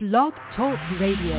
Blog Talk Radio.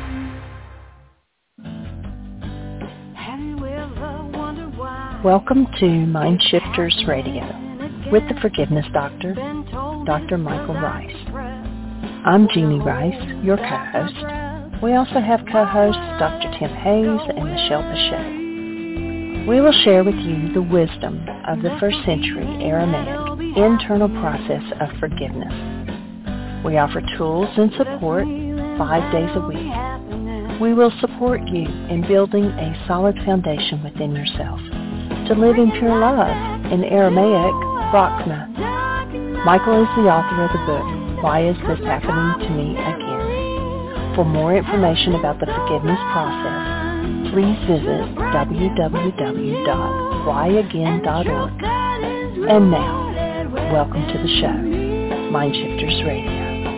Welcome to Mind Shifters Radio with the Forgiveness Doctor, Dr. Michael Rice. I'm Jeannie Rice, your co-host. We also have co-hosts Dr. Tim Hayes and Michelle Bechet. We will share with you the wisdom of the first century Aramaic internal process of forgiveness. We offer tools and support 5 days a week. We will support you in building a solid foundation within yourself to live in pure love, in Aramaic, Rachma. Michael is the author of the book, Why Is This Happening to Me Again? For more information about the forgiveness process, please visit www.whyagain.org. And now, welcome to the show, Mind Shifters Radio.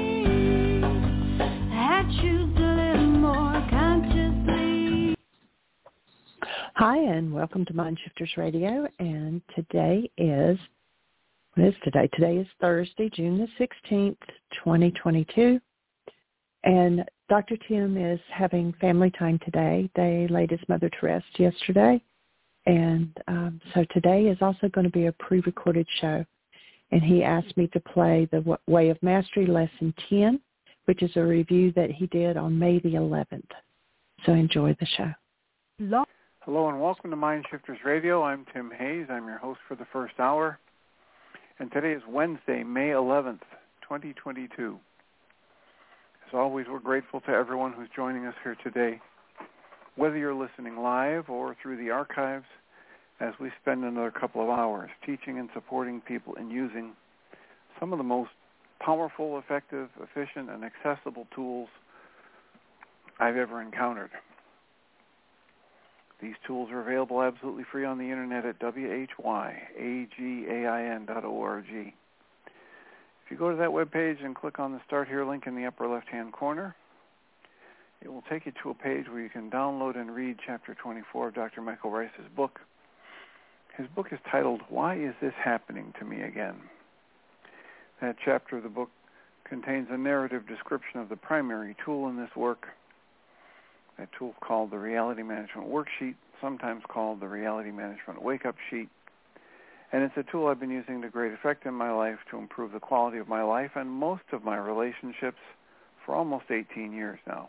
Hi, and welcome to Mind Shifters Radio. And today is, what is today? Today is Thursday, June the 16th, 2022. And Dr. Tim is having family time today. They laid his mother to rest yesterday. And so today is also going to be a pre-recorded show. And he asked me to play the Way of Mastery Lesson 10, which is a review that he did on May the 11th. So enjoy the show. Hello and welcome to Mind Shifters Radio. I'm Tim Hayes. I'm your host for the first hour. And today is Wednesday, May 11th, 2022. As always, we're grateful to everyone who's joining us here today, whether you're listening live or through the archives, as we spend another couple of hours teaching and supporting people in using some of the most powerful, effective, efficient, and accessible tools I've ever encountered. These tools are available absolutely free on the internet at whyagain.org. If you go to that webpage and click on the Start Here link in the upper left-hand corner, it will take you to a page where you can download and read Chapter 24 of Dr. Michael Rice's book. His book is titled, Why Is This Happening to Me Again? That chapter of the book contains a narrative description of the primary tool in this work. That tool called the Reality Management Worksheet, sometimes called the Reality Management Wake-Up Sheet. And it's a tool I've been using to great effect in my life to improve the quality of my life and most of my relationships for almost 18 years now.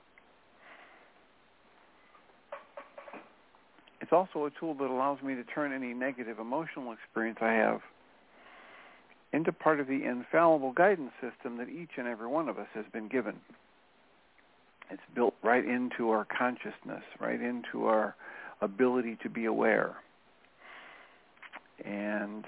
It's also a tool that allows me to turn any negative emotional experience I have into part of the infallible guidance system that each and every one of us has been given. It's built right into our consciousness, right into our ability to be aware. And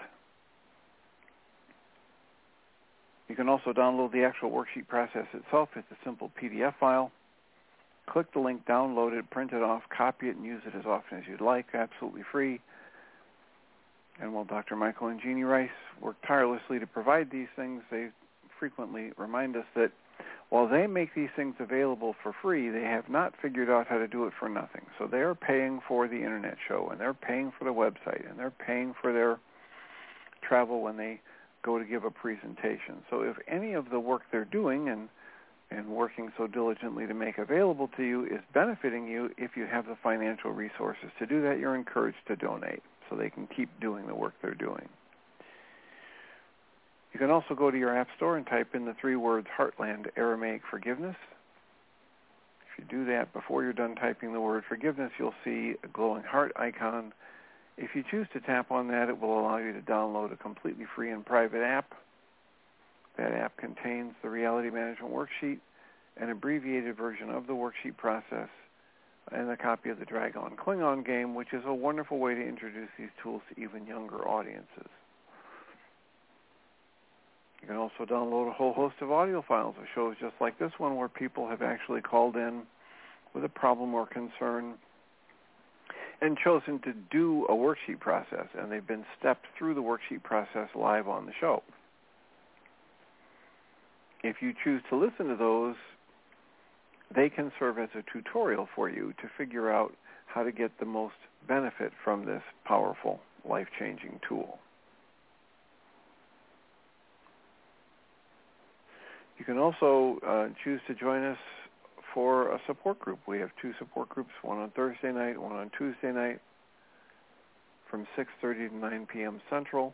you can also download the actual worksheet process itself. It's a simple PDF file. Click the link, download it, print it off, copy it, and use it as often as you'd like, absolutely free. And while Dr. Michael and Jeannie Rice work tirelessly to provide these things, they frequently remind us that while they make these things available for free, they have not figured out how to do it for nothing. So they're paying for the internet show, and they're paying for the website, and they're paying for their travel when they go to give a presentation. So if any of the work they're doing and working so diligently to make available to you is benefiting you, if you have the financial resources to do that, you're encouraged to donate so they can keep doing the work they're doing. You can also go to your app store and type in the 3 words Heartland Aramaic Forgiveness. If you do that before you're done typing the word forgiveness, you'll see a glowing heart icon. If you choose to tap on that, it will allow you to download a completely free and private app. That app contains the Reality Management Worksheet, an abbreviated version of the worksheet process, and a copy of the Dragon Klingon game, which is a wonderful way to introduce these tools to even younger audiences. You can also download a whole host of audio files of shows just like this one where people have actually called in with a problem or concern and chosen to do a worksheet process, and they've been stepped through the worksheet process live on the show. If you choose to listen to those, they can serve as a tutorial for you to figure out how to get the most benefit from this powerful, life-changing tool. You can also choose to join us for a support group. We have 2 support groups, one on Thursday night, one on Tuesday night, from 6:30 to 9 p.m. Central.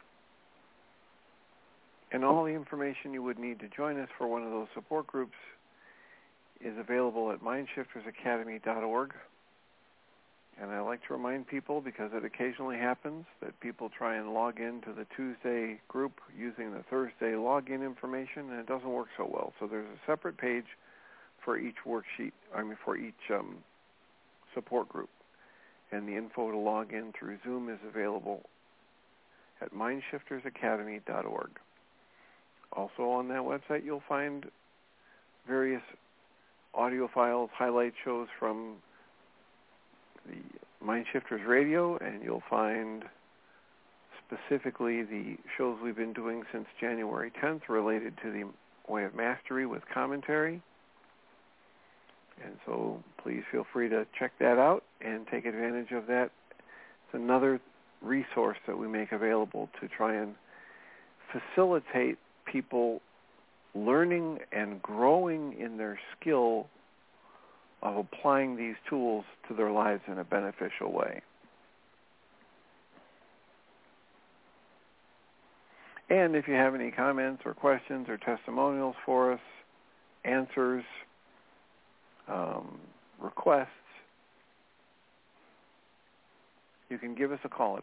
And all the information you would need to join us for one of those support groups is available at mindshiftersacademy.org. And I like to remind people, because it occasionally happens, that people try and log into the Tuesday group using the Thursday login information, and it doesn't work so well. So there's a separate page for each worksheet, for each support group. And the info to log in through Zoom is available at mindshiftersacademy.org. Also on that website, you'll find various audio files, highlight shows from the Mindshifters Radio, and you'll find specifically the shows we've been doing since January 10th related to the Way of Mastery with commentary. And so please feel free to check that out and take advantage of that. It's another resource that we make available to try and facilitate people learning and growing in their skill of applying these tools to their lives in a beneficial way. And if you have any comments or questions or testimonials for us, answers, requests, you can give us a call at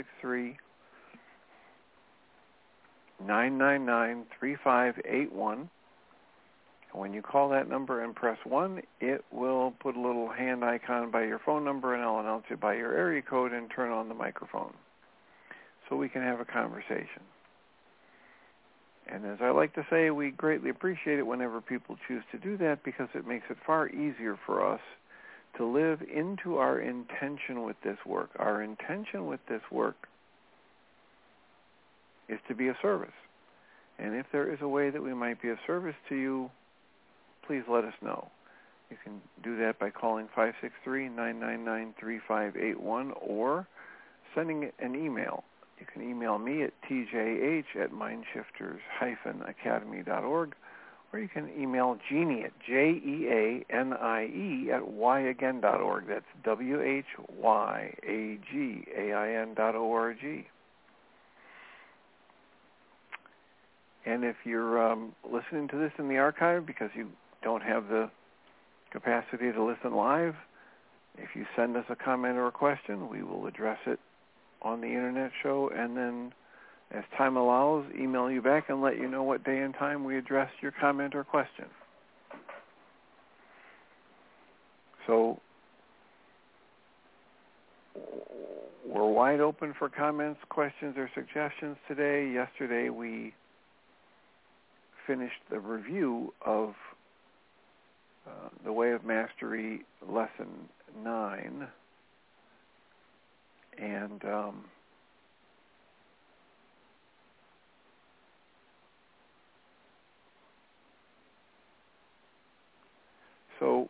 563-999-3581. When you call that number and press 1, it will put a little hand icon by your phone number, and I'll announce it by your area code and turn on the microphone so we can have a conversation. And as I like to say, we greatly appreciate it whenever people choose to do that, because it makes it far easier for us to live into our intention with this work. Our intention with this work is to be of service. And if there is a way that we might be of service to you, please let us know. You can do that by calling 563-999-3581 or sending an email. You can email me at tjh@mindshifters-academy.org, or you can email Jeanie at JEANIE@yagain.org. That's WHYAGAIN.org. And if you're listening to this in the archive because you don't have the capacity to listen live, if you send us a comment or a question, we will address it on the internet show, and then as time allows, email you back and let you know what day and time we address your comment or question. So we're wide open for comments, questions, or suggestions today. Yesterday we finished the review of the Way of Mastery Lesson 9. And so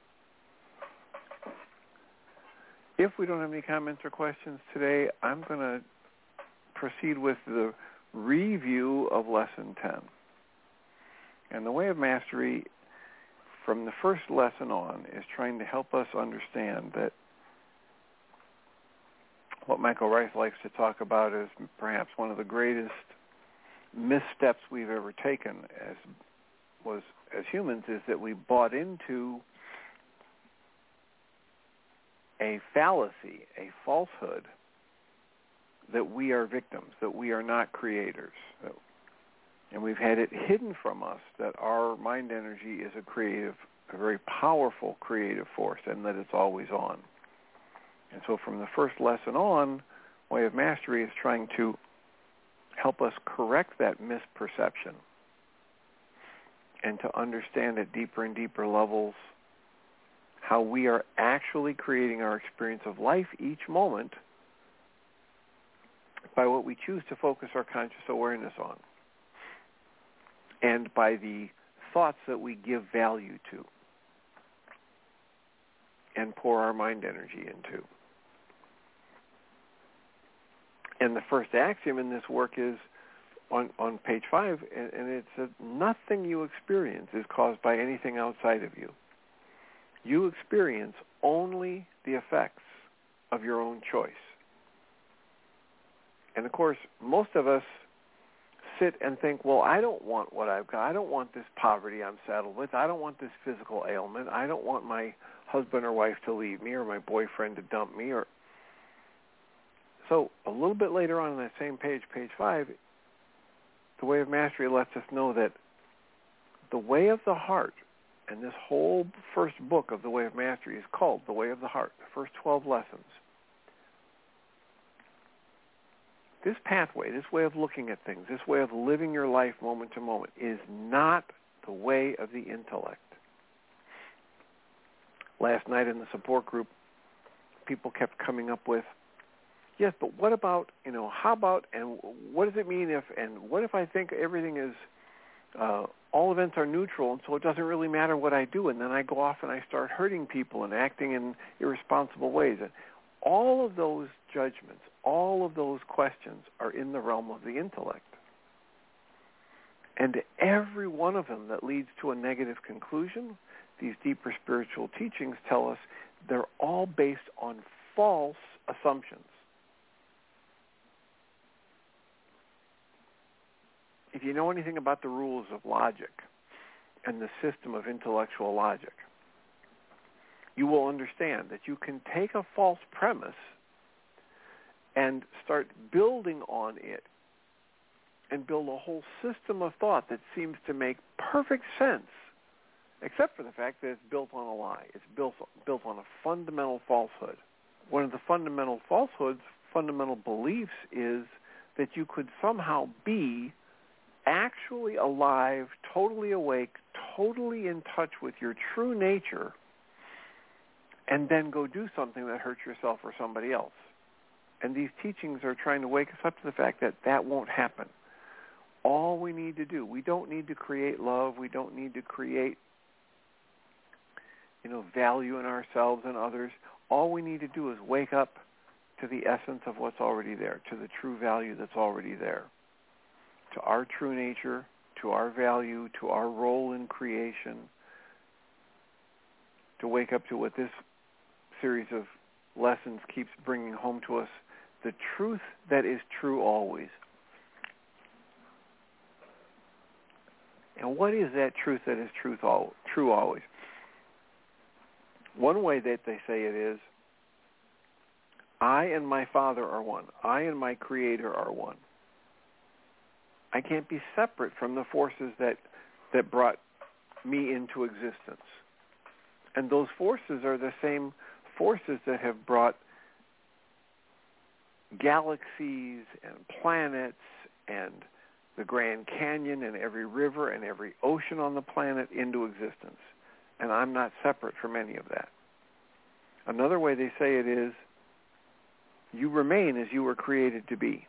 if we don't have any comments or questions today, I'm going to proceed with the review of Lesson 10. And the Way of Mastery, from the first lesson on, is trying to help us understand that what Michael Rice likes to talk about is perhaps one of the greatest missteps we've ever taken as humans, is that we bought into a fallacy, a falsehood, that we are victims, that we are not creators. And we've had it hidden from us that our mind energy is a very powerful creative force, and that it's always on. And so from the first lesson on, Way of Mastery is trying to help us correct that misperception and to understand at deeper and deeper levels how we are actually creating our experience of life each moment by what we choose to focus our conscious awareness on, and by the thoughts that we give value to and pour our mind energy into. And the first axiom in this work is on page 5, and it said, nothing you experience is caused by anything outside of you. You experience only the effects of your own choice. And of course, most of us sit and think, well, I don't want what I've got. I don't want this poverty I'm saddled with. I don't want this physical ailment. I don't want my husband or wife to leave me or my boyfriend to dump me. So a little bit later on that same page, page 5, the Way of Mastery lets us know that the way of the heart, and this whole first book of the Way of Mastery is called The Way of the Heart, the first 12 lessons. This pathway, this way of looking at things, this way of living your life moment to moment is not the way of the intellect. Last night in the support group, people kept coming up with, yes, but what about, how about, and what does it mean if, and what if I think everything is, all events are neutral, and so it doesn't really matter what I do, and then I go off and I start hurting people and acting in irresponsible ways. And all of those judgments, all of those questions are in the realm of the intellect. And every one of them that leads to a negative conclusion, these deeper spiritual teachings tell us they're all based on false assumptions. If you know anything about the rules of logic and the system of intellectual logic, you will understand that you can take a false premise and start building on it and build a whole system of thought that seems to make perfect sense, except for the fact that it's built on a lie. It's built on a fundamental falsehood. One of the fundamental falsehoods, fundamental beliefs, is that you could somehow be actually alive, totally awake, totally in touch with your true nature, and then go do something that hurts yourself or somebody else. And these teachings are trying to wake us up to the fact that that won't happen. All we need to do, we don't need to create love, we don't need to create, value in ourselves and others. All we need to do is wake up to the essence of what's already there, to the true value that's already there, to our true nature, to our value, to our role in creation, to wake up to what this series of lessons keeps bringing home to us, the truth that is true always. And what is that truth that is true always? One way that they say it is, I and my Father are one. I and my Creator are one. I can't be separate from the forces that brought me into existence. And those forces are the same forces that have brought galaxies and planets and the Grand Canyon and every river and every ocean on the planet into existence. And I'm not separate from any of that. Another way they say it is, you remain as you were created to be.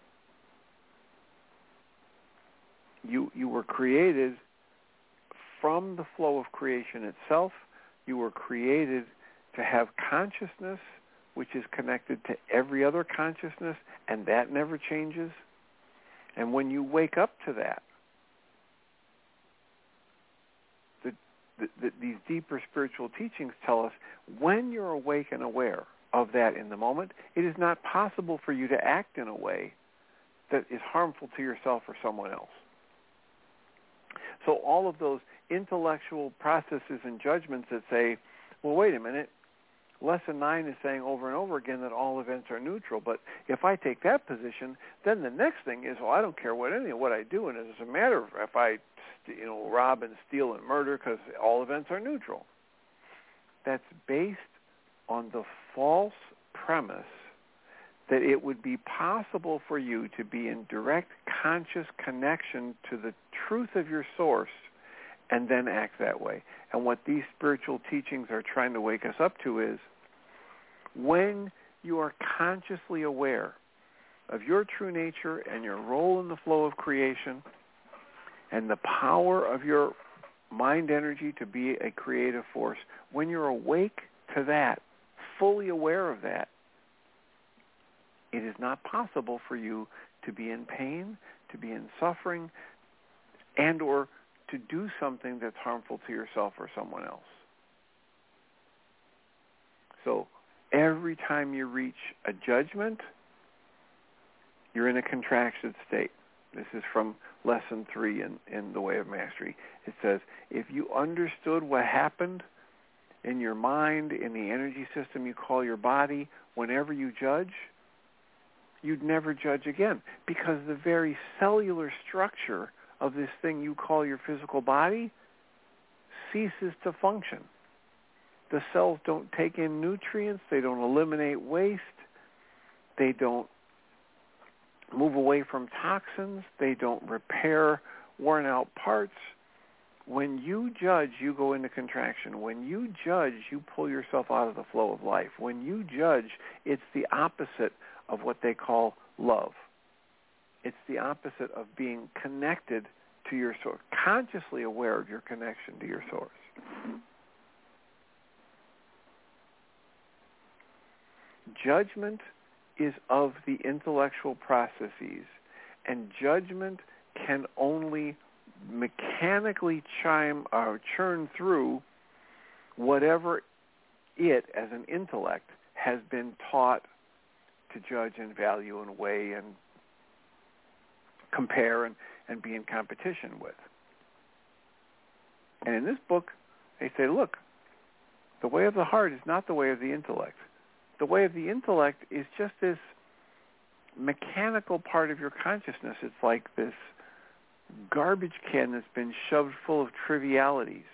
You were created from the flow of creation itself. You were created to have consciousness, which is connected to every other consciousness, and that never changes. And when you wake up to that, these deeper spiritual teachings tell us when you're awake and aware of that in the moment, it is not possible for you to act in a way that is harmful to yourself or someone else. So all of those intellectual processes and judgments that say, well, wait a minute, Lesson 9 is saying over and over again that all events are neutral, but if I take that position, then the next thing is, well, I don't care what I do, and it doesn't matter if I rob and steal and murder because all events are neutral. That's based on the false premise that it would be possible for you to be in direct conscious connection to the truth of your source and then act that way. And what these spiritual teachings are trying to wake us up to is, when you are consciously aware of your true nature and your role in the flow of creation and the power of your mind energy to be a creative force, when you're awake to that, fully aware of that, it is not possible for you to be in pain, to be in suffering, and or to do something that's harmful to yourself or someone else. So every time you reach a judgment, you're in a contraction state. This is from Lesson 3 in The Way of Mastery. It says, if you understood what happened in your mind, in the energy system you call your body, whenever you judge, you'd never judge again, because the very cellular structure of this thing you call your physical body ceases to function. The cells don't take in nutrients, they don't eliminate waste, they don't move away from toxins, they don't repair worn out parts. When you judge, you go into contraction. When you judge, you pull yourself out of the flow of life. When you judge, it's the opposite of what they call love. It's the opposite of being connected to your source, consciously aware of your connection to your source. Judgment is of the intellectual processes, and judgment can only mechanically churn through whatever it, as an intellect, has been taught to judge and value and weigh and compare and be in competition with. And in this book, they say, look, the way of the heart is not the way of the intellect. The way of the intellect is just this mechanical part of your consciousness. It's like this garbage can that's been shoved full of trivialities.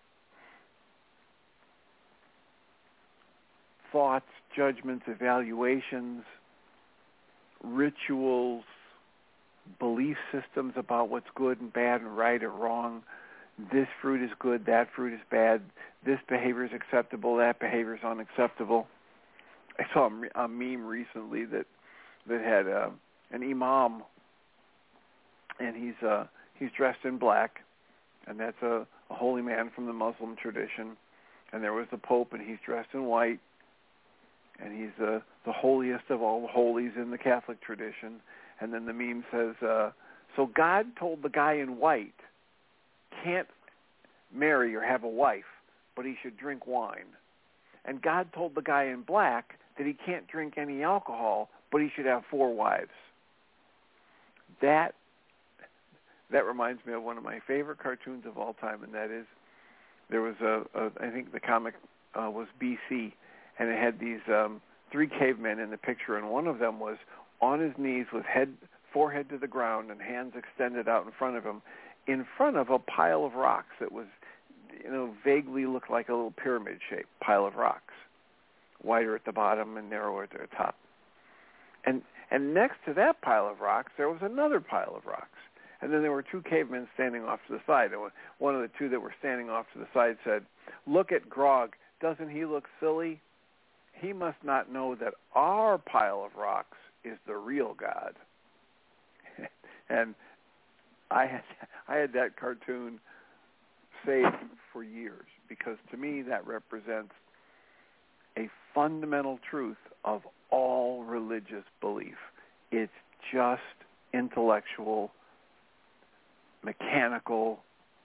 Thoughts, judgments, evaluations, rituals, belief systems about what's good and bad and right or wrong. This fruit is good, that fruit is bad. This behavior is acceptable, that behavior is unacceptable. I saw a meme recently that had an imam, and he's dressed in black, and that's a holy man from the Muslim tradition. And there was the Pope, and he's dressed in white, and he's the holiest of all the holies in the Catholic tradition. And then the meme says, so God told the guy in white can't marry or have a wife, but he should drink wine. And God told the guy in black that he can't drink any alcohol, but he should have 4 wives. That reminds me of one of my favorite cartoons of all time, and that is, there was I think the comic was BC, and it had these 3 cavemen in the picture, and one of them was on his knees with forehead to the ground and hands extended out in front of a pile of rocks that was, vaguely looked like a little pyramid-shaped pile of rocks, wider at the bottom and narrower at the top. And next to that pile of rocks, there was another pile of rocks. And then there were 2 cavemen standing off to the side. And one of the 2 that were standing off to the side said, "Look at Grog. Doesn't he look silly? He must not know that our pile of rocks is the real God." And I had that cartoon saved for years, because to me that represents a fundamental truth of all religious belief. It's just intellectual, mechanical,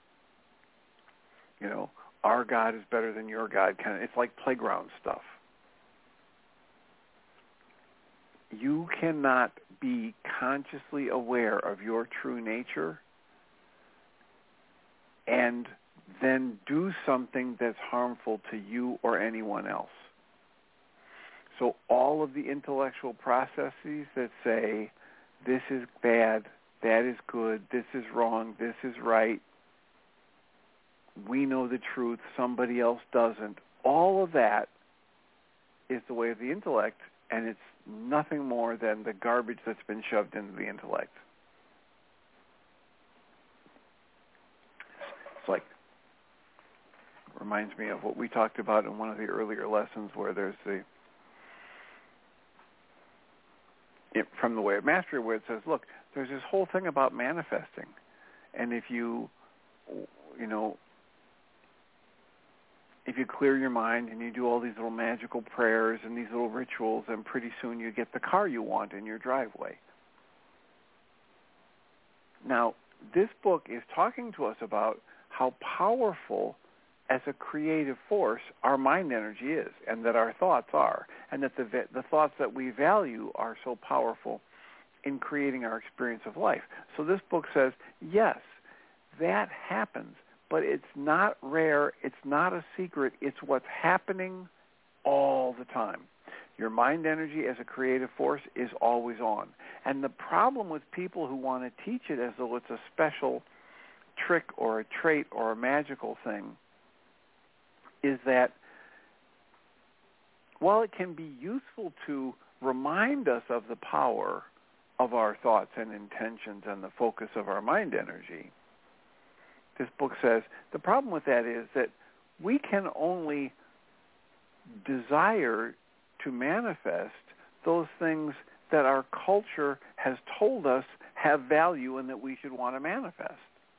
our God is better than your God kind of. It's like playground stuff. You cannot be consciously aware of your true nature and then do something that's harmful to you or anyone else. So all of the intellectual processes that say, this is bad, that is good, this is wrong, this is right, we know the truth, somebody else doesn't, all of that is the way of the intellect, and it's nothing more than the garbage that's been shoved into the intellect. It's like, reminds me of what we talked about in one of the earlier lessons, where there's from The Way of Mastery, where it says, look, there's this whole thing about manifesting, and if you clear your mind and you do all these little magical prayers and these little rituals, then pretty soon you get the car you want in your driveway. Now, this book is talking to us about how powerful as a creative force our mind energy is, and that our thoughts are, and that the thoughts that we value are so powerful in creating our experience of life. So this book says, yes, that happens, but it's not rare, it's not a secret, it's what's happening all the time. Your mind energy as a creative force is always on. And the problem with people who want to teach it as though it's a special trick or a trait or a magical thing is that while it can be useful to remind us of the power of our thoughts and intentions and the focus of our mind energy, this book says the problem with that is that we can only desire to manifest those things that our culture has told us have value and that we should want to manifest.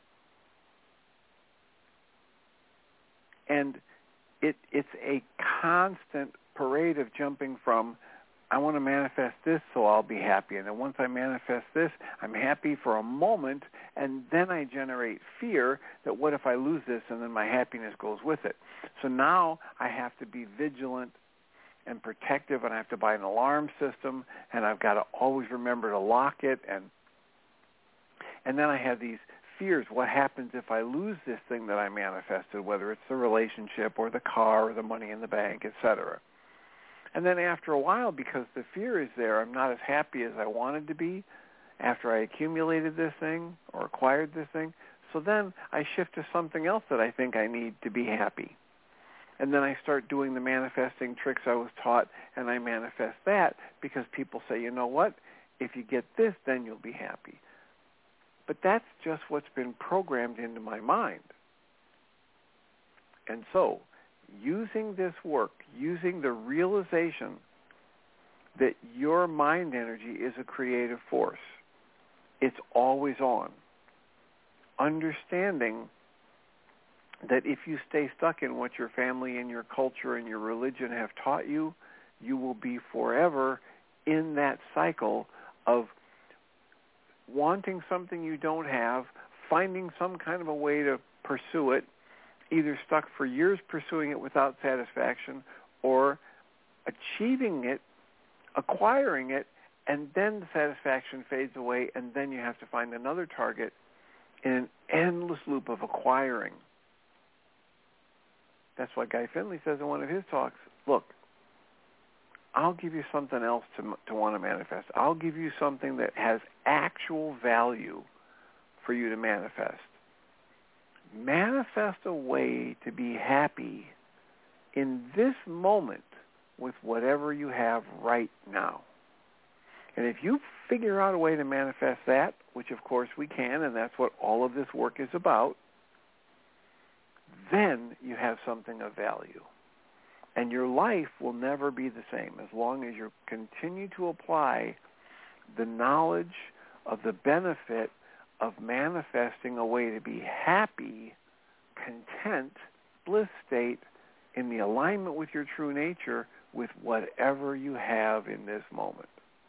And it's a constant parade of jumping from, I want to manifest this so I'll be happy. And then once I manifest this, I'm happy for a moment, and then I generate fear that what if I lose this and then my happiness goes with it. So now I have to be vigilant and protective, and I have to buy an alarm system, and I've got to always remember to lock it. And then I have these fears. What happens if I lose this thing that I manifested, whether it's the relationship or the car or the money in the bank, etc. And then after a while, because the fear is there, I'm not as happy as I wanted to be after I accumulated this thing or acquired this thing. So then I shift to something else that I think I need to be happy. And then I start doing the manifesting tricks I was taught, and I manifest that because people say, you know what, if you get this, then you'll be happy. But that's just what's been programmed into my mind. And so, using this work, using the realization that your mind energy is a creative force, it's always on. Understanding that if you stay stuck in what your family and your culture and your religion have taught you, you will be forever in that cycle of wanting something you don't have, finding some kind of a way to pursue it, either stuck for years pursuing it without satisfaction, or achieving it, acquiring it, and then the satisfaction fades away, and then you have to find another target in an endless loop of acquiring. That's what Guy Finley says in one of his talks. Look, I'll give you something else to want to manifest. I'll give you something that has actual value for you to manifest. Manifest a way to be happy in this moment with whatever you have right now. And if you figure out a way to manifest that, which of course we can, and that's what all of this work is about, then you have something of value. And your life will never be the same as long as you continue to apply the knowledge of the benefit of manifesting a way to be happy, content, bliss state in the alignment with your true nature with whatever you have in this moment.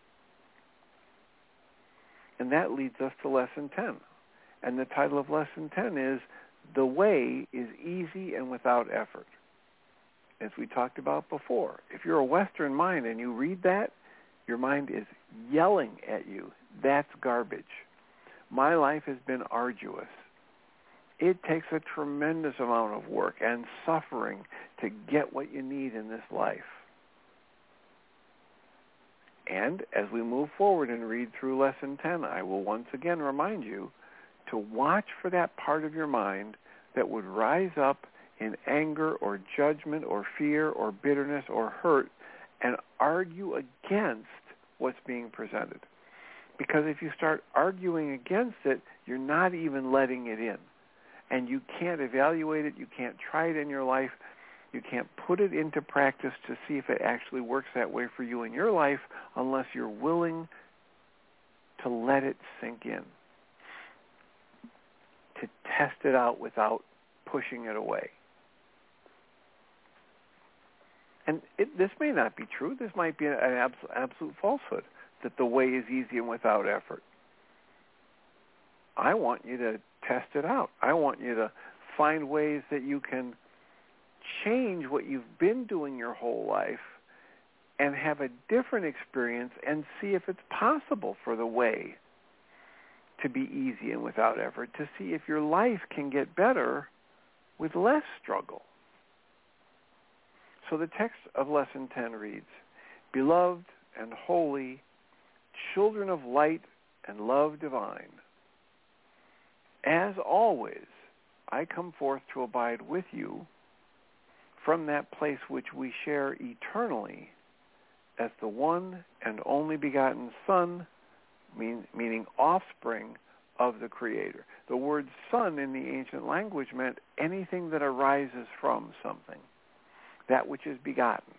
And that leads us to Lesson 10. And the title of Lesson 10 is, The Way is Easy and Without Effort. As we talked about before, if you're a Western mind and you read that, your mind is yelling at you. That's garbage. My life has been arduous. It takes a tremendous amount of work and suffering to get what you need in this life. And as we move forward and read through Lesson 10, I will once again remind you to watch for that part of your mind that would rise up in anger or judgment or fear or bitterness or hurt and argue against what's being presented. Because if you start arguing against it, you're not even letting it in. And you can't evaluate it, you can't try it in your life, you can't put it into practice to see if it actually works that way for you in your life unless you're willing to let it sink in, to test it out without pushing it away. And this may not be true. This might be an absolute falsehood, that the way is easy and without effort. I want you to test it out. I want you to find ways that you can change what you've been doing your whole life and have a different experience and see if it's possible for the way to be easy and without effort, to see if your life can get better with less struggle. So the text of Lesson 10 reads, "Beloved and holy, children of light and love divine, as always, I come forth to abide with you from that place which we share eternally as the one and only begotten Son, meaning offspring of the Creator." The word son in the ancient language meant anything that arises from something, that which is begotten.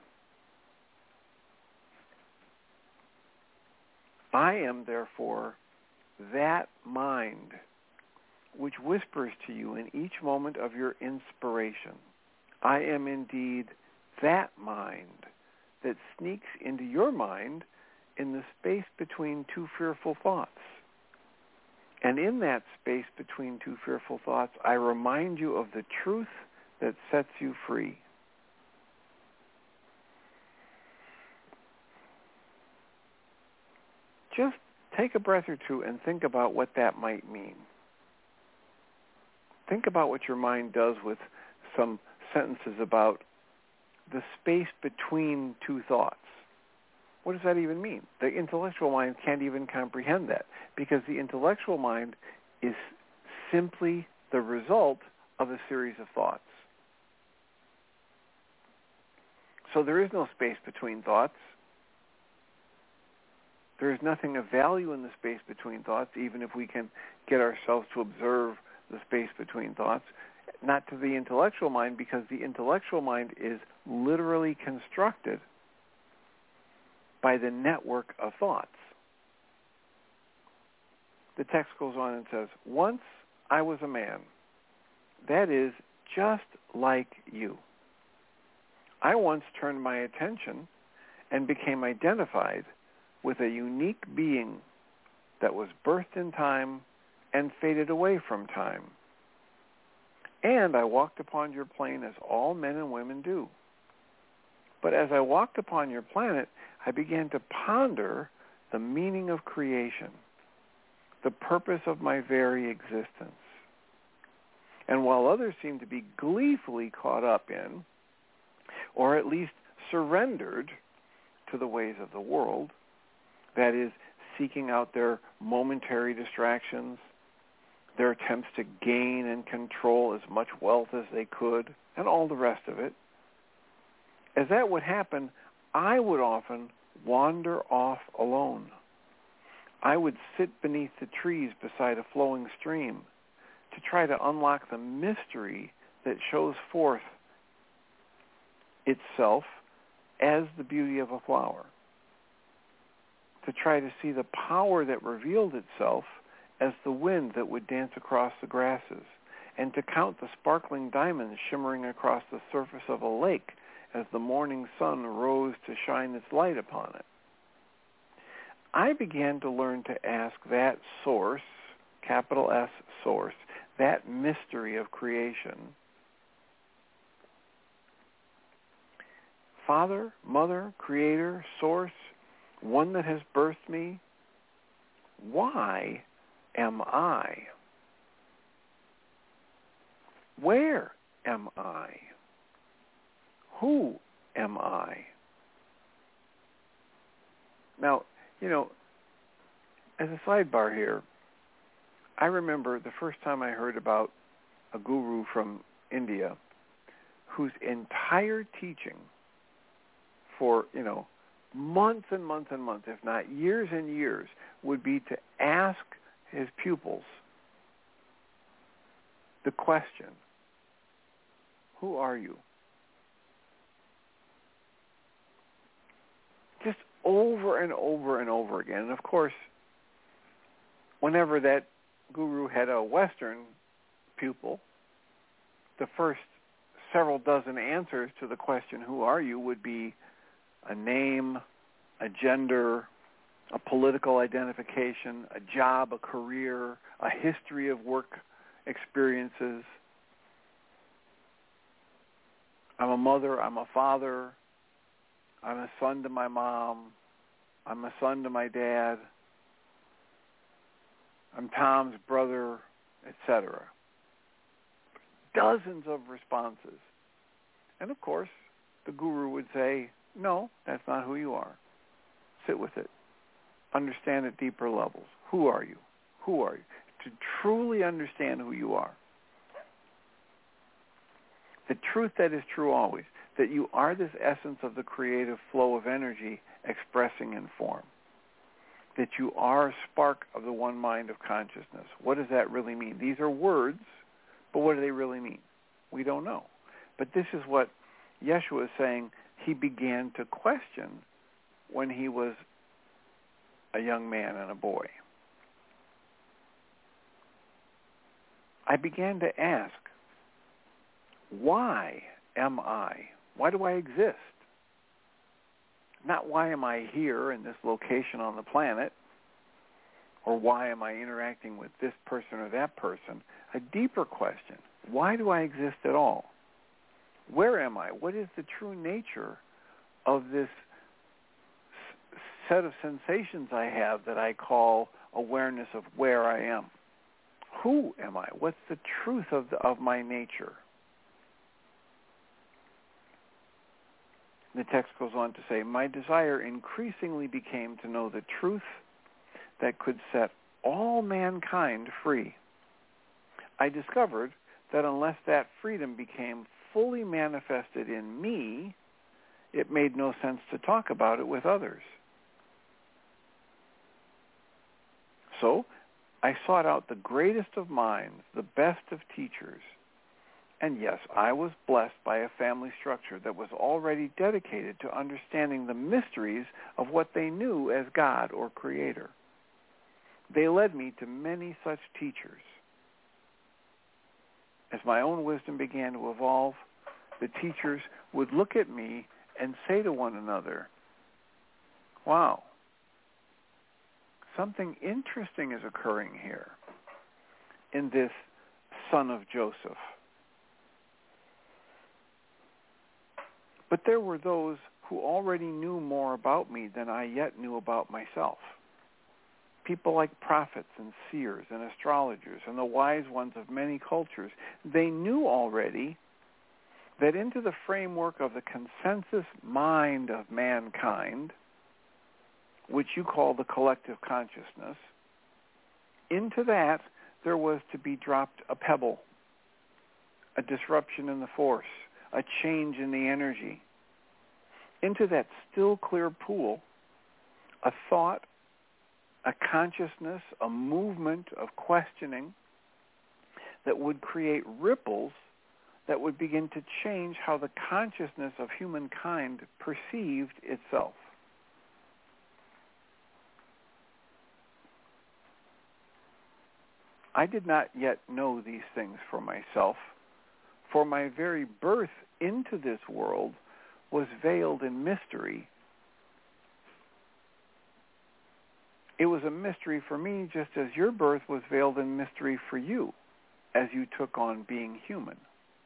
I am, therefore, that mind which whispers to you in each moment of your inspiration. I am indeed that mind that sneaks into your mind in the space between two fearful thoughts. And in that space between two fearful thoughts, I remind you of the truth that sets you free. Just take a breath or two and think about what that might mean. Think about what your mind does with some sentences about the space between two thoughts. What does that even mean? The intellectual mind can't even comprehend that, because the intellectual mind is simply the result of a series of thoughts. So there is no space between thoughts. There is nothing of value in the space between thoughts, even if we can get ourselves to observe the space between thoughts. Not to the intellectual mind, because the intellectual mind is literally constructed by the network of thoughts. The text goes on and says, "Once I was a man, that is, just like you. I once turned my attention and became identified with a unique being that was birthed in time and faded away from time. And I walked upon your plane as all men and women do. But as I walked upon your planet, I began to ponder the meaning of creation, the purpose of my very existence. And while others seemed to be gleefully caught up in, or at least surrendered to the ways of the world, that is, seeking out their momentary distractions, their attempts to gain and control as much wealth as they could, and all the rest of it, as that would happen, I would often wander off alone. I would sit beneath the trees beside a flowing stream to try to unlock the mystery that shows forth itself as the beauty of a flower, to try to see the power that revealed itself as the wind that would dance across the grasses, and to count the sparkling diamonds shimmering across the surface of a lake as the morning sun rose to shine its light upon it. I began to learn to ask that source, capital S source, that mystery of creation, Father, Mother, Creator, Source, one that has birthed me, why am I? Where am I? Who am I? Now, as a sidebar here, I remember the first time I heard about a guru from India whose entire teaching for, months and months and months, if not years and years, would be to ask his pupils the question, who are you? Just over and over and over again. And of course, whenever that guru had a Western pupil, the first several dozen answers to the question, who are you, would be a name, a gender, a political identification, a job, a career, a history of work experiences. I'm a mother, I'm a father, I'm a son to my mom, I'm a son to my dad, I'm Tom's brother, etc. Dozens of responses. And of course, the guru would say, no, that's not who you are. Sit with it. Understand at deeper levels. Who are you? Who are you? To truly understand who you are. The truth that is true always, that you are this essence of the creative flow of energy expressing in form. That you are a spark of the one mind of consciousness. What does that really mean? These are words, but what do they really mean? We don't know. But this is what Yeshua is saying he began to question when he was a young man and a boy. I began to ask, why am I? Why do I exist? Not why am I here in this location on the planet, or why am I interacting with this person or that person? A deeper question, why do I exist at all? Where am I? What is the true nature of this set of sensations I have that I call awareness of where I am? Who am I? What's the truth of my nature? The text goes on to say, my desire increasingly became to know the truth that could set all mankind free. I discovered that unless that freedom became fully manifested in me, it made no sense to talk about it with others. So I sought out the greatest of minds, the best of teachers. And yes, I was blessed by a family structure that was already dedicated to understanding the mysteries of what they knew as God or Creator. They led me to many such teachers. As my own wisdom began to evolve, the teachers would look at me and say to one another, wow, something interesting is occurring here in this son of Joseph. But there were those who already knew more about me than I yet knew about myself. People like prophets and seers and astrologers and the wise ones of many cultures. They knew already that into the framework of the consensus mind of mankind, which you call the collective consciousness, into that there was to be dropped a pebble, a disruption in the force, a change in the energy. Into that still clear pool, a thought, a consciousness, a movement of questioning that would create ripples that would begin to change how the consciousness of humankind perceived itself. I did not yet know these things for myself, for my very birth into this world was veiled in mystery. It was a mystery for me just as your birth was veiled in mystery for you as you took on being human.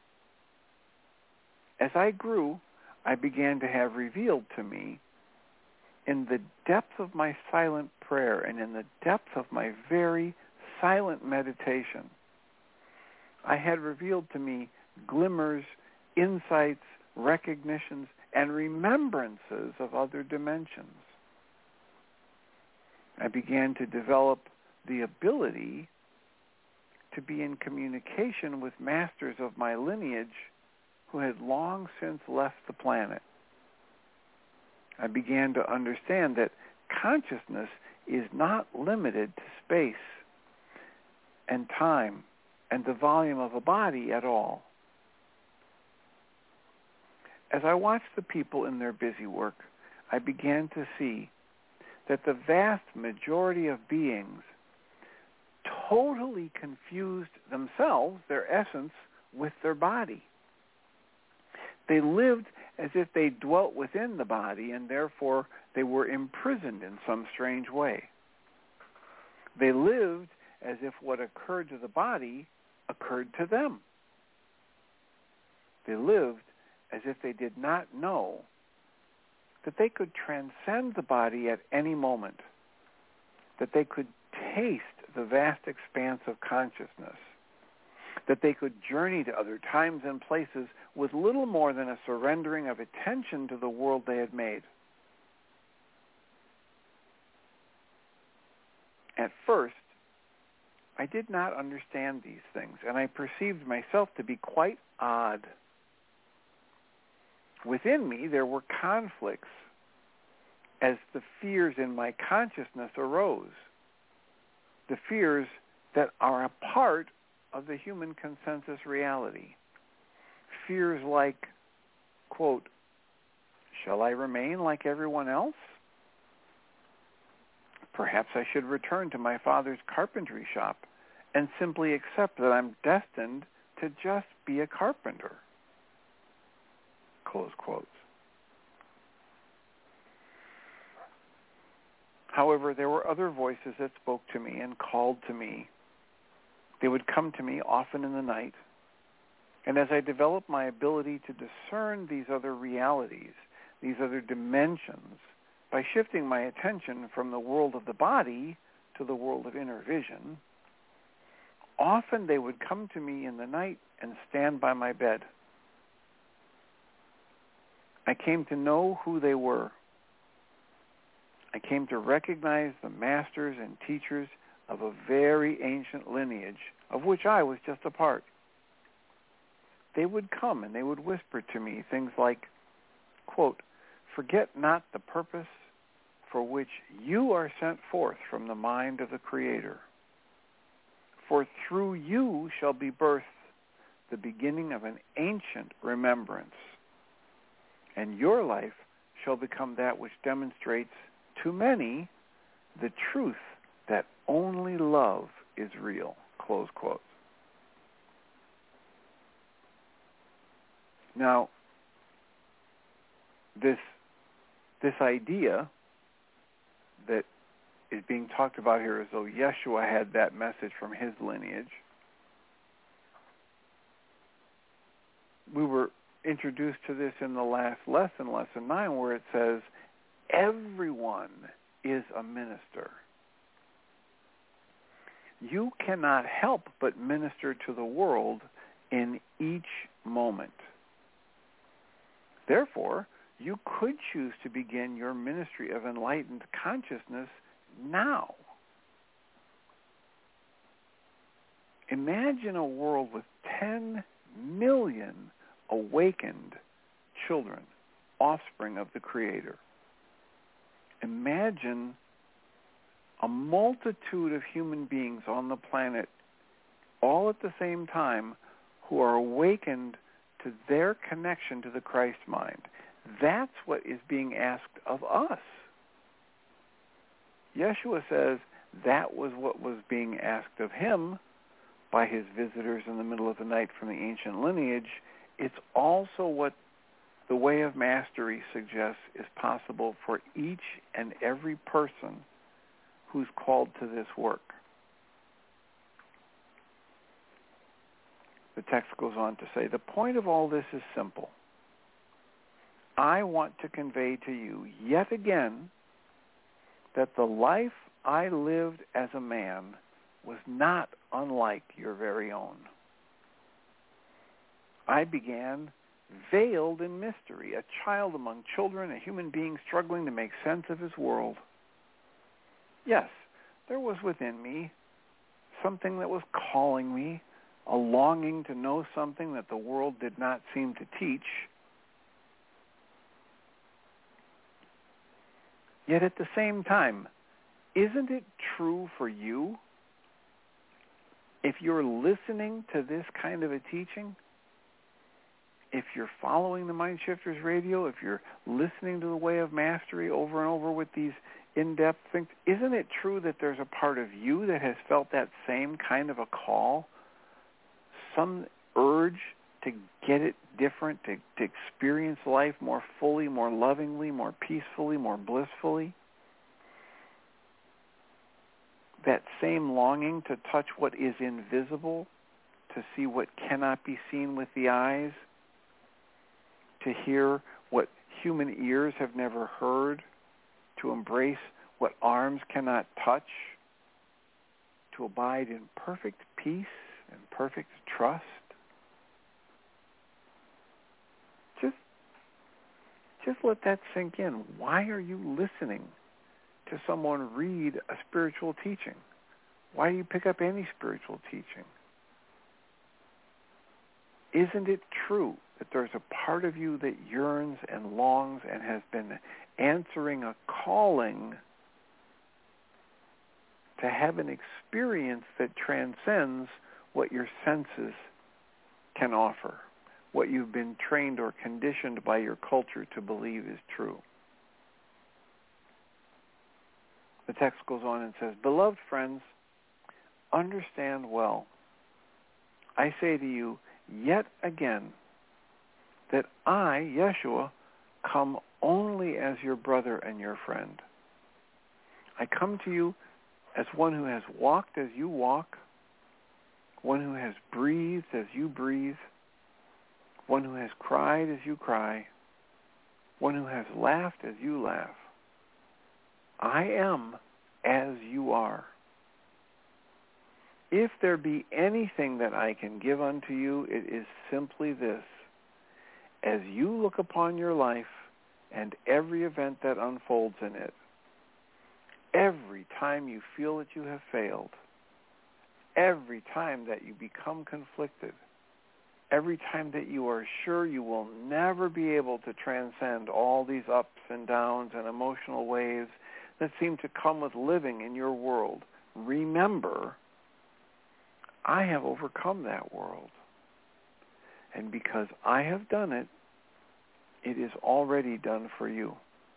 As I grew, I began to have revealed to me in the depth of my silent prayer and in the depth of my very silent meditation, I had revealed to me glimmers, insights, recognitions, and remembrances of other dimensions. I began to develop the ability to be in communication with masters of my lineage who had long since left the planet. I began to understand that consciousness is not limited to space and time and the volume of a body at all. As I watched the people in their busy work, I began to see that the vast majority of beings totally confused themselves, their essence, with their body. They lived as if they dwelt within the body and therefore they were imprisoned in some strange way. They lived as if what occurred to the body occurred to them. They lived as if they did not know that they could transcend the body at any moment, that they could taste the vast expanse of consciousness, that they could journey to other times and places with little more than a surrendering of attention to the world they had made. At first, I did not understand these things, and I perceived myself to be quite odd. Within me, there were conflicts as the fears in my consciousness arose, the fears that are a part of the human consensus reality. Fears like, quote, shall I remain like everyone else? Perhaps I should return to my father's carpentry shop and simply accept that I'm destined to just be a carpenter. Close quotes. However, there were other voices that spoke to me and called to me. They would come to me often in the night. And as I developed my ability to discern these other realities, these other dimensions, by shifting my attention from the world of the body to the world of inner vision, often they would come to me in the night and stand by my bed. I came to know who they were. I came to recognize the masters and teachers of a very ancient lineage of which I was just a part. They would come and they would whisper to me things like, quote, forget not the purpose for which you are sent forth from the mind of the Creator. For through you shall be birthed the beginning of an ancient remembrance, and your life shall become that which demonstrates to many the truth that only love is real, close quotes. Now, this idea that is being talked about here as though Yeshua had that message from his lineage, we were introduced to this in the last lesson, Lesson 9, where it says, everyone is a minister. You cannot help but minister to the world in each moment. Therefore, you could choose to begin your ministry of enlightened consciousness now. Imagine a world with 10 million awakened children, offspring of the Creator. Imagine a multitude of human beings on the planet all at the same time who are awakened to their connection to the Christ mind. That's what is being asked of us. Yeshua says that was what was being asked of him by his visitors in the middle of the night from the ancient lineage. It's also what the way of mastery suggests is possible for each and every person who's called to this work. The text goes on to say, the point of all this is simple. I want to convey to you yet again that the life I lived as a man was not unlike your very own. I began veiled in mystery, a child among children, a human being struggling to make sense of his world. Yes, there was within me something that was calling me, a longing to know something that the world did not seem to teach. Yet at the same time, isn't it true for you, if you're listening to this kind of a teaching, if you're following the Mind Shifters Radio, if you're listening to the Way of Mastery over and over with these in-depth things, isn't it true that there's a part of you that has felt that same kind of a call, some urge to get it different, to experience life more fully, more lovingly, more peacefully, more blissfully. That same longing to touch what is invisible, to see what cannot be seen with the eyes, to hear what human ears have never heard, to embrace what arms cannot touch, to abide in perfect peace and perfect trust. Just let that sink in. Why are you listening to someone read a spiritual teaching? Why do you pick up any spiritual teaching? Isn't it true that there's a part of you that yearns and longs and has been answering a calling to have an experience that transcends what your senses can offer, what you've been trained or conditioned by your culture to believe is true? The text goes on and says, "Beloved friends, understand well. I say to you yet again that I, Yeshua, come only as your brother and your friend. I come to you as one who has walked as you walk, one who has breathed as you breathe, one who has cried as you cry, one who has laughed as you laugh. I am as you are. If there be anything that I can give unto you, it is simply this. As you look upon your life and every event that unfolds in it, every time you feel that you have failed, every time that you become conflicted, every time that you are sure you will never be able to transcend all these ups and downs and emotional waves that seem to come with living in your world, remember, I have overcome that world. And because I have done it, it is already done for you.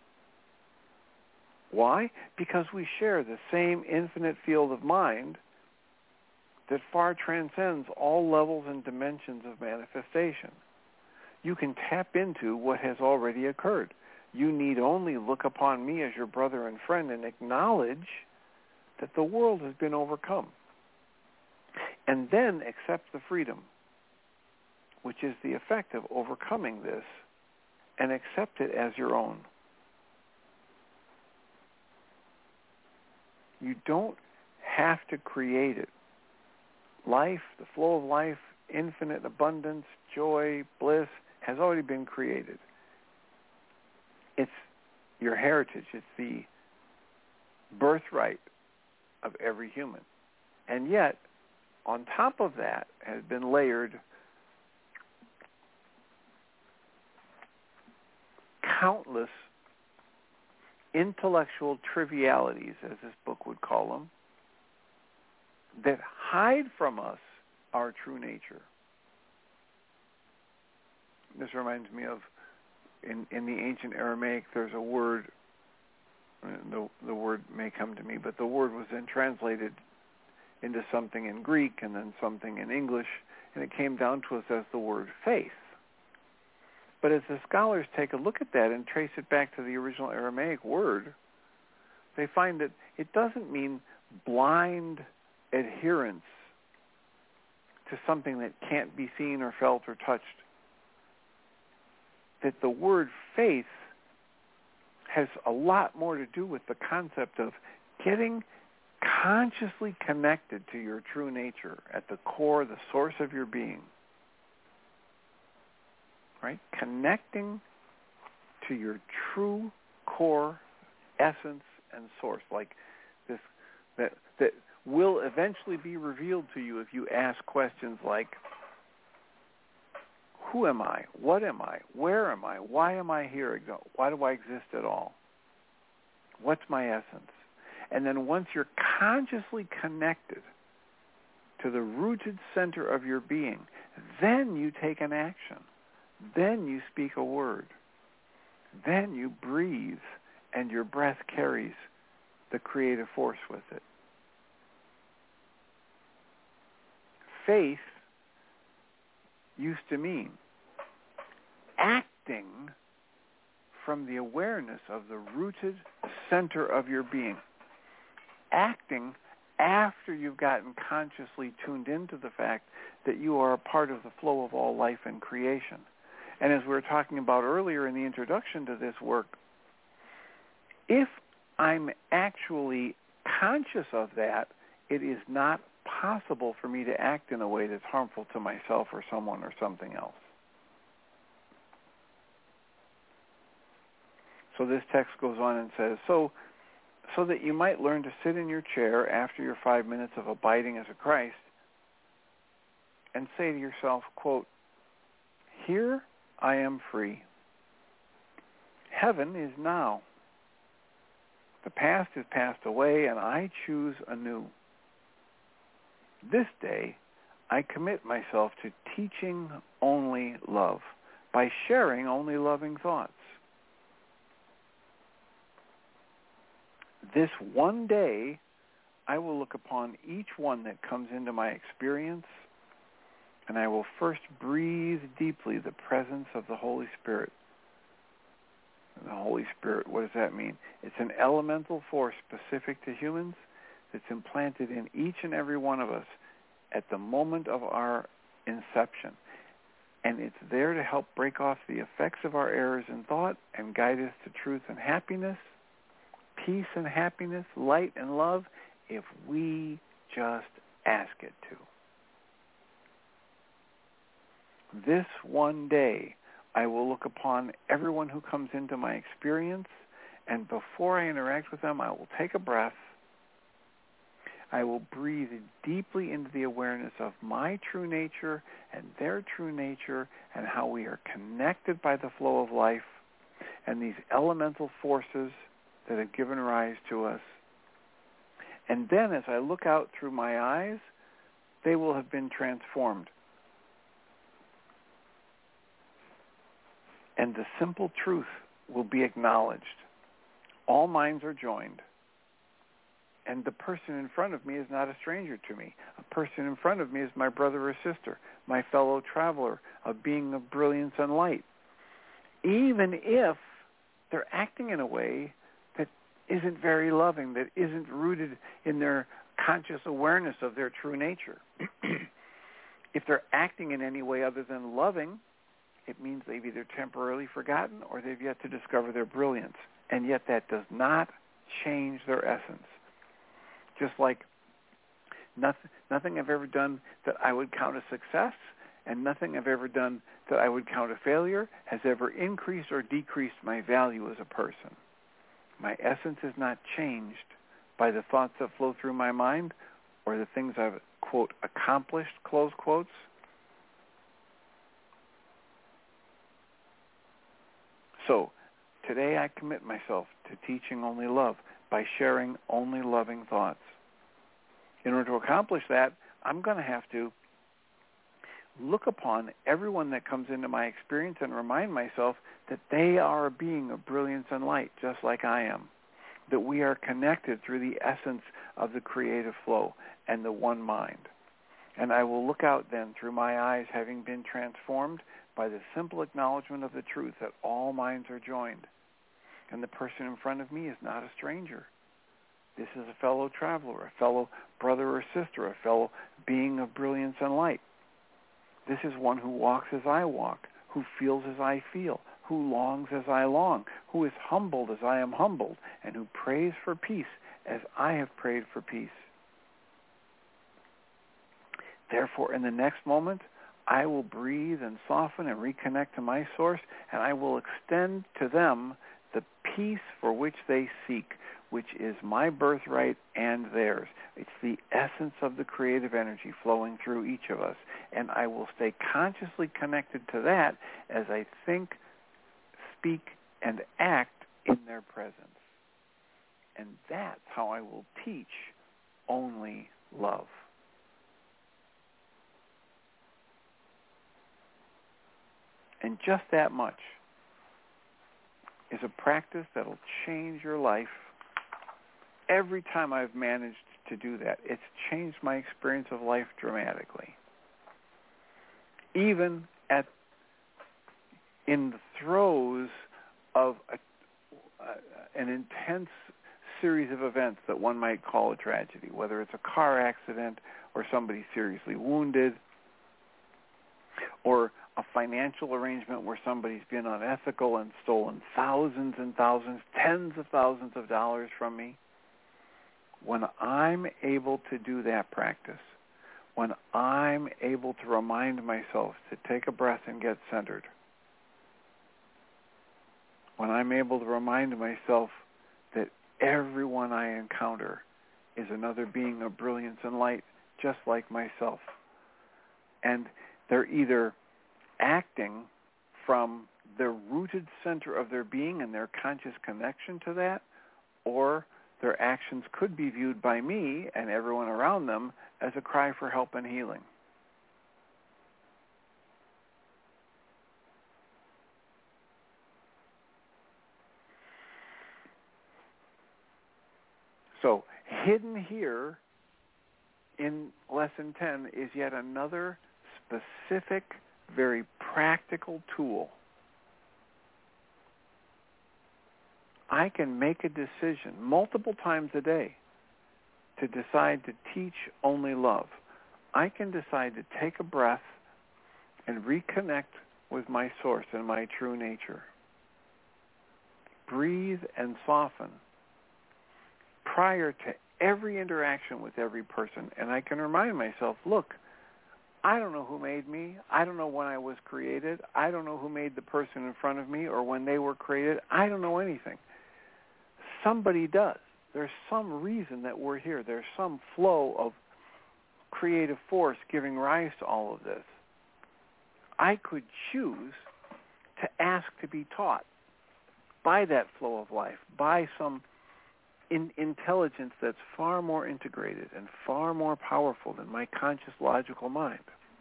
Why? Because we share the same infinite field of mind that far transcends all levels and dimensions of manifestation. You can tap into what has already occurred. You need only look upon me as your brother and friend and acknowledge that the world has been overcome. And then accept the freedom, which is the effect of overcoming this, and accept it as your own. You don't have to create it. Life, the flow of life, infinite abundance, joy, bliss, has already been created. It's your heritage. It's the birthright of every human. And yet, on top of that has been layered countless intellectual trivialities, as this book would call them, that hide from us our true nature. This reminds me of, in the ancient Aramaic, there's a word, the word may come to me, but the word was then translated into something in Greek and then something in English, and it came down to us as the word faith. But as the scholars take a look at that and trace it back to the original Aramaic word, they find that it doesn't mean blind adherence to something that can't be seen or felt or touched. That the word faith has a lot more to do with the concept of getting consciously connected to your true nature at the core, the source of your being. Right? Connecting to your true core essence and source, like this, that will eventually be revealed to you if you ask questions like, who am I? What am I? Where am I? Why am I here? Why do I exist at all? What's my essence? And then once you're consciously connected to the rooted center of your being, then you take an action. Then you speak a word. Then you breathe, and your breath carries the creative force with it. Faith used to mean acting from the awareness of the rooted center of your being. Acting after you've gotten consciously tuned into the fact that you are a part of the flow of all life and creation. And as we were talking about earlier in the introduction to this work, if I'm actually conscious of that, it is not possible for me to act in a way that's harmful to myself or someone or something else. So this text goes on and says, so that you might learn to sit in your chair after your 5 minutes of abiding as a Christ and say to yourself, quote, "Here I am free. Heaven is now. The past is passed away, and I choose anew. This day, I commit myself to teaching only love by sharing only loving thoughts. This one day, I will look upon each one that comes into my experience, and I will first breathe deeply the presence of the Holy Spirit." The Holy Spirit, what does that mean? It's an elemental force specific to humans that's implanted in each and every one of us at the moment of our inception. And it's there to help break off the effects of our errors in thought and guide us to truth and happiness, peace and happiness, light and love, if we just ask it to. This one day, I will look upon everyone who comes into my experience, and before I interact with them, I will take a breath. I will breathe deeply into the awareness of my true nature and their true nature and how we are connected by the flow of life and these elemental forces that have given rise to us. And then as I look out through my eyes, they will have been transformed. And the simple truth will be acknowledged. All minds are joined. And the person in front of me is not a stranger to me. A person in front of me is my brother or sister, my fellow traveler, a being of brilliance and light. Even if they're acting in a way that isn't very loving, that isn't rooted in their conscious awareness of their true nature. If they're acting in any way other than loving, it means they've either temporarily forgotten or they've yet to discover their brilliance. And yet that does not change their essence. Just like nothing I've ever done that I would count a success and nothing I've ever done that I would count a failure has ever increased or decreased my value as a person. My essence is not changed by the thoughts that flow through my mind or the things I've, quote, accomplished, close quotes. So, today I commit myself to teaching only love by sharing only loving thoughts. In order to accomplish that, I'm going to have to look upon everyone that comes into my experience and remind myself that they are a being of brilliance and light, just like I am. That we are connected through the essence of the creative flow and the one mind. And I will look out then through my eyes, having been transformed by the simple acknowledgement of the truth that all minds are joined. And the person in front of me is not a stranger. This is a fellow traveler, a fellow brother or sister, a fellow being of brilliance and light. This is one who walks as I walk, who feels as I feel, who longs as I long, who is humbled as I am humbled, and who prays for peace as I have prayed for peace. Therefore, in the next moment, I will breathe and soften and reconnect to my source, and I will extend to them the peace for which they seek, which is my birthright and theirs. It's the essence of the creative energy flowing through each of us, and I will stay consciously connected to that as I think, speak, and act in their presence. And that's how I will teach only love. And just that much is a practice that will change your life. Every time I've managed to do that, it's changed my experience of life dramatically. even in the throes of an intense series of events that one might call a tragedy, whether it's a car accident or somebody seriously wounded, or a financial arrangement where somebody's been unethical and stolen thousands and thousands, tens of thousands of dollars from me. When I'm able to do that practice, when I'm able to remind myself to take a breath and get centered, when I'm able to remind myself that everyone I encounter is another being of brilliance and light, just like myself, and they're either acting from the rooted center of their being and their conscious connection to that, or their actions could be viewed by me and everyone around them as a cry for help and healing. So, hidden here in Lesson 10 is yet another specific, very practical tool. I can make a decision multiple times a day to decide to teach only love. I can decide to take a breath and reconnect with my source and my true nature. Breathe and soften prior to every interaction with every person. And I can remind myself, look, I don't know who made me. I don't know when I was created. I don't know who made the person in front of me or when they were created. I don't know anything. Somebody does. There's some reason that we're here. There's some flow of creative force giving rise to all of this. I could choose to ask to be taught by that flow of life, by some intelligence that's far more integrated and far more powerful than my conscious logical mind.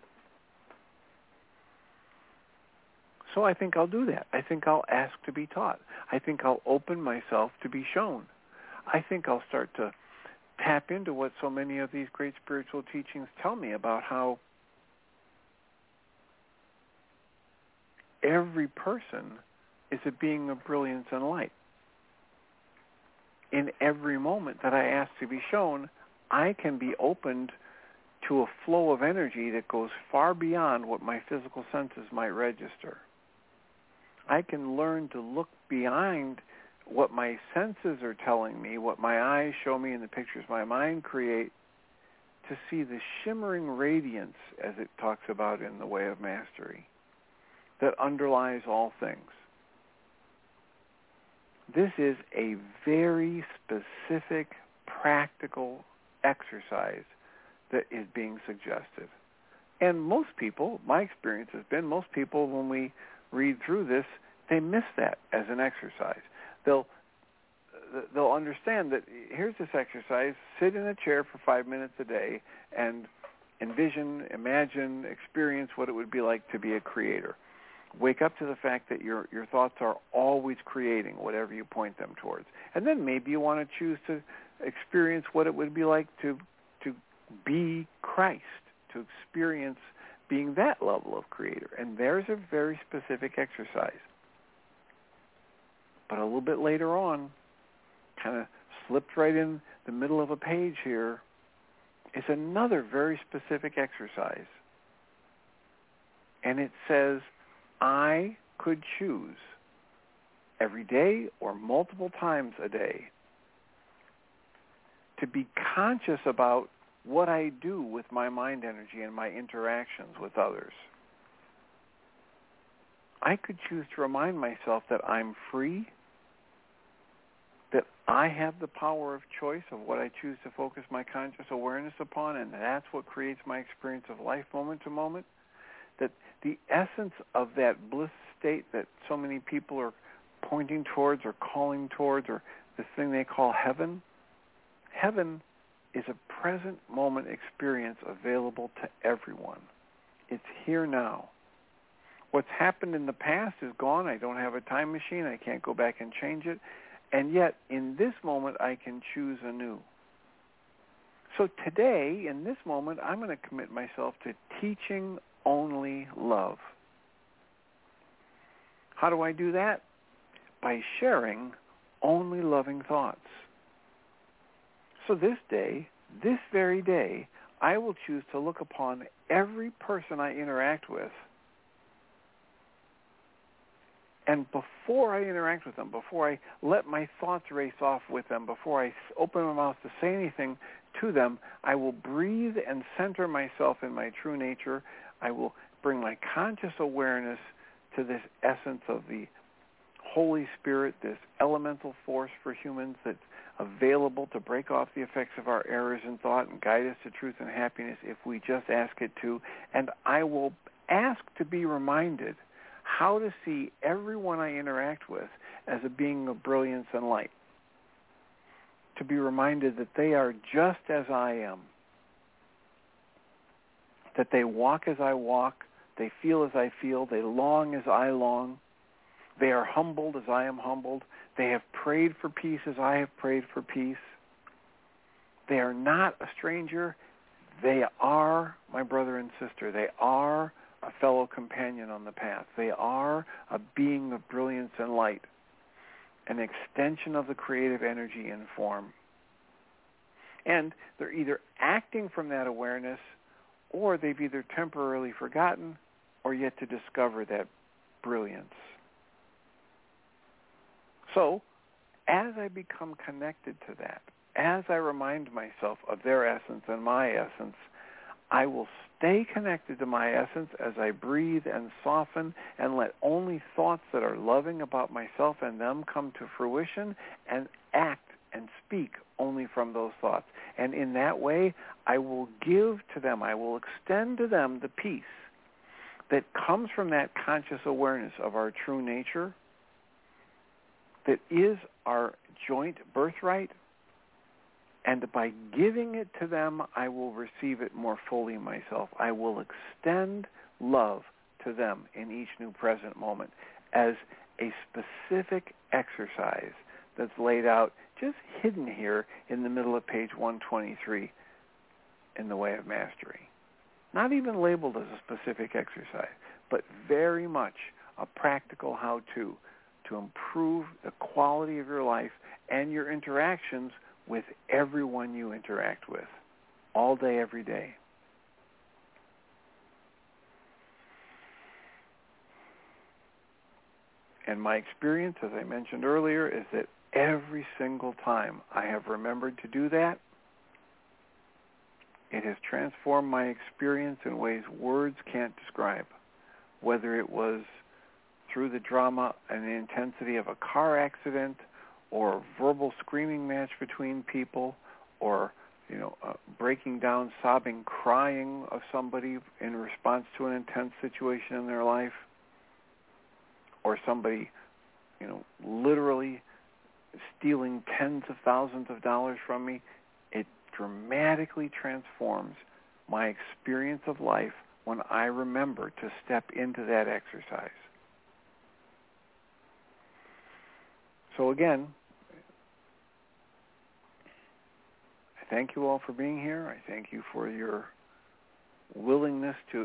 So I think I'll do that. I think I'll ask to be taught. I think I'll open myself to be shown. I think I'll start to tap into what so many of these great spiritual teachings tell me about how every person is a being of brilliance and light. In every moment that I ask to be shown, I can be opened to a flow of energy that goes far beyond what my physical senses might register. I can learn to look behind what my senses are telling me, what my eyes show me, and the pictures my mind create, to see the shimmering radiance, as it talks about in The Way of Mastery, that underlies all things. This is a very specific, practical exercise that is being suggested. And most people, my experience has been, most people, when we read through this, they miss that as an exercise. They'll understand that here's this exercise, sit in a chair for 5 minutes a day and envision, imagine, experience what it would be like to be a creator. Wake up to the fact that your thoughts are always creating whatever you point them towards. And then maybe you want to choose to experience what it would be like to be Christ, to experience being that level of creator. And there's a very specific exercise. But a little bit later on, kind of slipped right in the middle of a page here, is another very specific exercise. And it says, I could choose every day or multiple times a day to be conscious about what I do with my mind energy and my interactions with others. I could choose to remind myself that I'm free, that I have the power of choice of what I choose to focus my conscious awareness upon, and that's what creates my experience of life moment to moment. That the essence of that bliss state that so many people are pointing towards or calling towards, or this thing they call heaven, heaven is a present moment experience available to everyone. It's here now. What's happened in the past is gone. I don't have a time machine. I can't go back and change it. And yet, in this moment, I can choose anew. So today, in this moment, I'm going to commit myself to teaching only love. How do I do that? By sharing only loving thoughts. So this day, this very day, I will choose to look upon every person I interact with, and before I interact with them, before I let my thoughts race off with them, before I open my mouth to say anything to them, I will breathe and center myself in my true nature. I will bring my conscious awareness to this essence of the Holy Spirit, this elemental force for humans that's available to break off the effects of our errors in thought and guide us to truth and happiness if we just ask it to. And I will ask to be reminded how to see everyone I interact with as a being of brilliance and light. To be reminded that they are just as I am, that they walk as I walk, they feel as I feel, they long as I long, they are humbled as I am humbled, they have prayed for peace as I have prayed for peace. They are not a stranger, they are my brother and sister, they are a fellow companion on the path. They are a being of brilliance and light, an extension of the creative energy in form. And they're either acting from that awareness, or they've either temporarily forgotten or yet to discover that brilliance. So, as I become connected to that, as I remind myself of their essence and my essence, I will stay connected to my essence as I breathe and soften and let only thoughts that are loving about myself and them come to fruition, and act and speak only from those thoughts. And in that way, I will give to them, I will extend to them the peace that comes from that conscious awareness of our true nature, that is our joint birthright. And by giving it to them, I will receive it more fully myself. I will extend love to them in each new present moment as a specific exercise that's laid out, just hidden here in the middle of page 123 in The Way of Mastery. Not even labeled as a specific exercise, but very much a practical how-to to improve the quality of your life and your interactions with everyone you interact with, all day, every day. And my experience, as I mentioned earlier, is that every single time I have remembered to do that, it has transformed my experience in ways words can't describe. Whether it was through the drama and the intensity of a car accident, or a verbal screaming match between people, or breaking down, sobbing, crying of somebody in response to an intense situation in their life, or somebody, literally stealing tens of thousands of dollars from me, it dramatically transforms my experience of life when I remember to step into that exercise. So again, I thank you all for being here. I thank you for your willingness to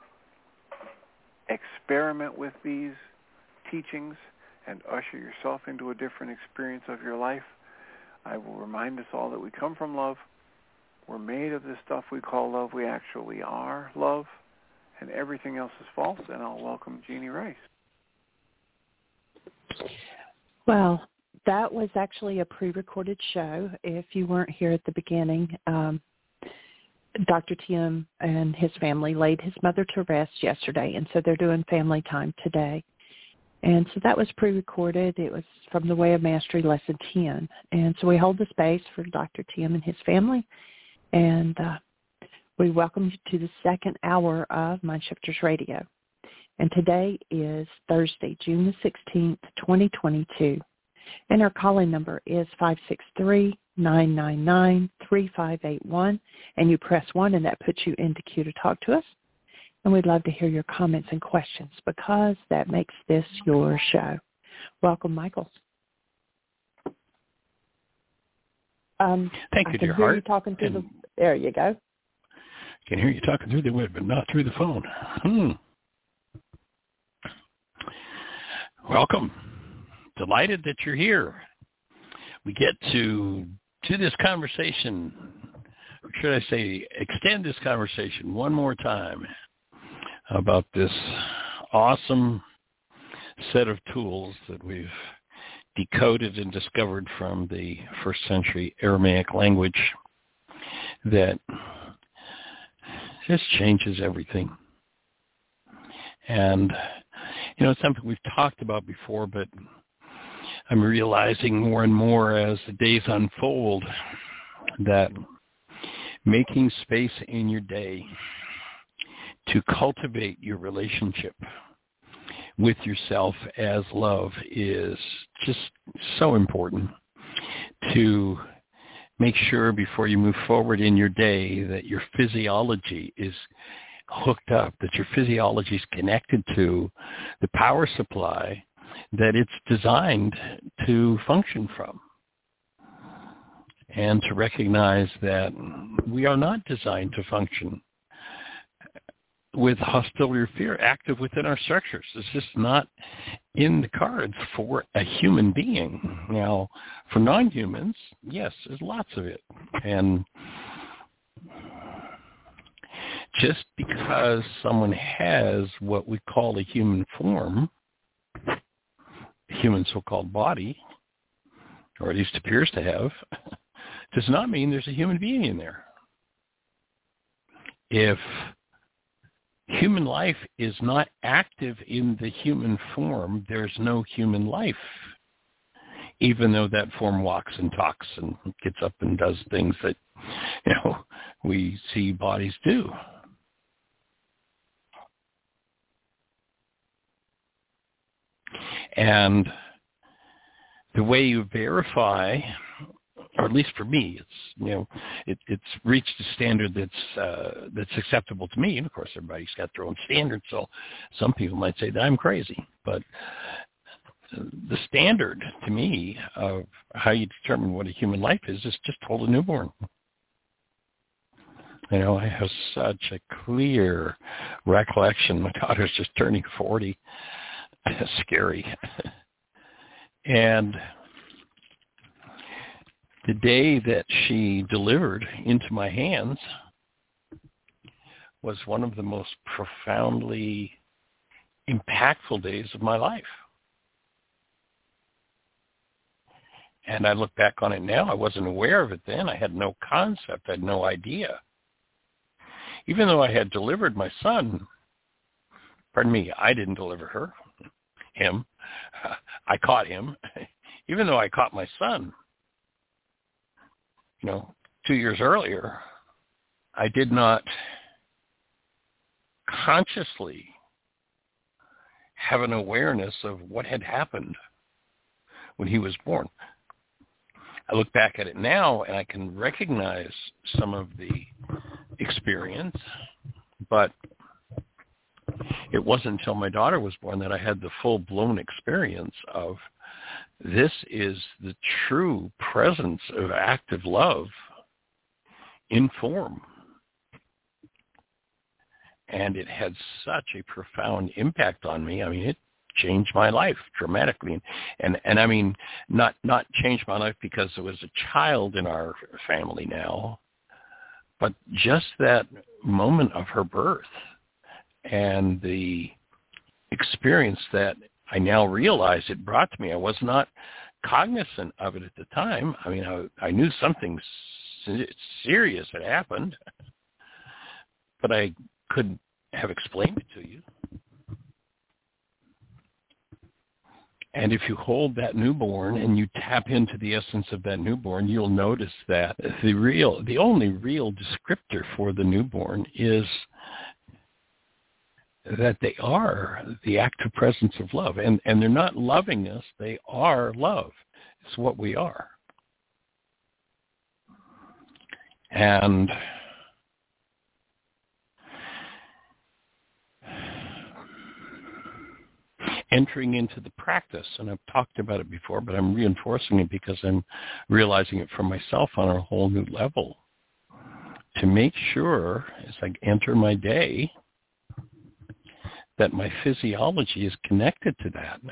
experiment with these teachings and usher yourself into a different experience of your life. I will remind us all that we come from love. We're made of this stuff we call love. We actually are love, and everything else is false. And I'll welcome Jeannie Rice. Well, that was actually a pre-recorded show. If you weren't here at the beginning, Dr. Tim and his family laid his mother to rest yesterday, and so they're doing family time today. And so that was pre-recorded. It was from The Way of Mastery, Lesson 10. And so we hold the space for Dr. Tim and his family, and we welcome you to the second hour of Mindshifters Radio. And today is Thursday, June the 16th, 2022. And our call-in number is 563-999-3581. And you press 1, and that puts you into queue to talk to us. And we'd love to hear your comments and questions because that makes this your show. Welcome, Michael. Thank you, dear heart. There you go. Can hear you talking through the web, but not through the phone. Welcome. Delighted that you're here. We get to this conversation, or should I say extend this conversation one more time about this awesome set of tools that we've decoded and discovered from the first century Aramaic language that just changes everything. And, it's something we've talked about before, but I'm realizing more and more as the days unfold that making space in your day to cultivate your relationship with yourself as love is just so important. To make sure before you move forward in your day that your physiology is hooked up, that your physiology is connected to the power supply that it's designed to function from. And to recognize that we are not designed to function with hostility or fear active within our structures. It's just not in the cards for a human being. Now, for non-humans, yes, there's lots of it. And just because someone has what we call a human form, a human so-called body, or at least appears to have, does not mean there's a human being in there. If human life is not active in the human form, there's no human life, even though that form walks and talks and gets up and does things that, we see bodies do. And the way you verify, or at least for me, it's reached a standard that's acceptable to me. And of course, everybody's got their own standards. So some people might say that I'm crazy, but the standard to me of how you determine what a human life is just hold a newborn. I have such a clear recollection. My daughter's just turning 40. Scary. And the day that she delivered into my hands was one of the most profoundly impactful days of my life. And I look back on it now. I wasn't aware of it then. I had no concept. I had no idea. Even though I had delivered my son, I didn't deliver him. I caught him. Even though I caught my son, 2 years earlier, I did not consciously have an awareness of what had happened when he was born. I look back at it now and I can recognize some of the experience, but it wasn't until my daughter was born that I had the full-blown experience of this is the true presence of active love in form. And it had such a profound impact on me. I mean, it changed my life dramatically. And I mean, not changed my life because there was a child in our family now, but just that moment of her birth and the experience that I now realize it brought to me. I was not cognizant of it at the time. I mean, I knew something serious had happened, but I couldn't have explained it to you. And if you hold that newborn and you tap into the essence of that newborn, you'll notice that the only real descriptor for the newborn is that they are the active presence of love. And they're not loving us, they are love. It's what we are. And entering into the practice, and I've talked about it before, but I'm reinforcing it because I'm realizing it for myself on a whole new level, to make sure as I enter my day that my physiology is connected to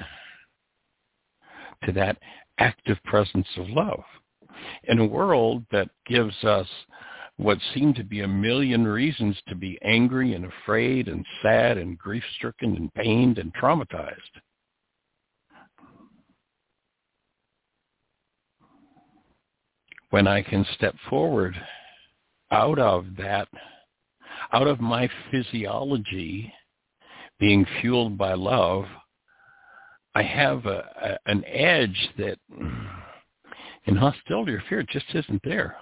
that active presence of love. In a world that gives us what seem to be a million reasons to be angry and afraid and sad and grief-stricken and pained and traumatized. When I can step forward out of my physiology being fueled by love, I have an edge that in hostility or fear just isn't there.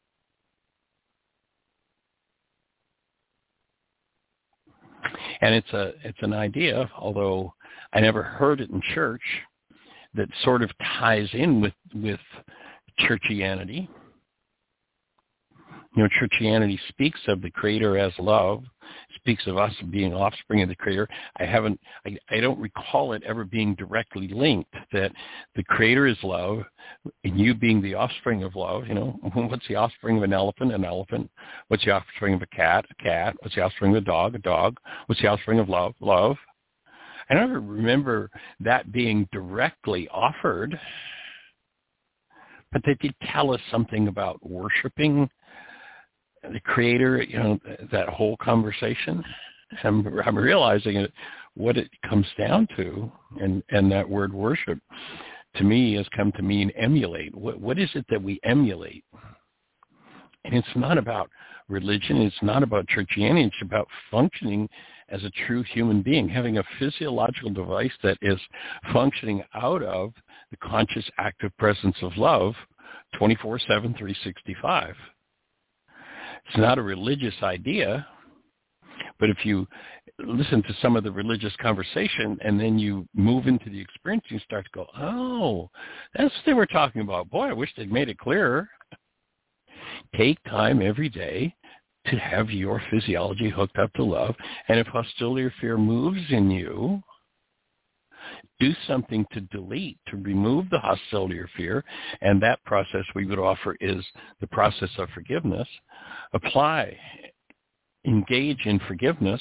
And it's an idea, although I never heard it in church, that sort of ties in with churchianity. You know, churchianity speaks of the Creator as love, speaks of us being offspring of the Creator. I don't recall it ever being directly linked, that the Creator is love, and you being the offspring of love. You know, what's the offspring of an elephant? An elephant. What's the offspring of a cat? A cat. What's the offspring of a dog? A dog. What's the offspring of love? Love. I never remember that being directly offered, but they did tell us something about worshiping the Creator, you know, that whole conversation. I'm realizing it, what it comes down to, and that word worship to me has come to mean emulate. What is it that we emulate? And it's not about religion. It's not about churchianity. It's about functioning as a true human being, having a physiological device that is functioning out of the conscious, active presence of love 24/7, 365. It's not a religious idea, but if you listen to some of the religious conversation and then you move into the experience, you start to go, oh, that's what they were talking about. Boy, I wish they'd made it clearer. Take time every day to have your physiology hooked up to love, and if hostility or fear moves in you, do something to delete, to remove the hostility or fear, and that process we would offer is the process of forgiveness. Apply, engage in forgiveness,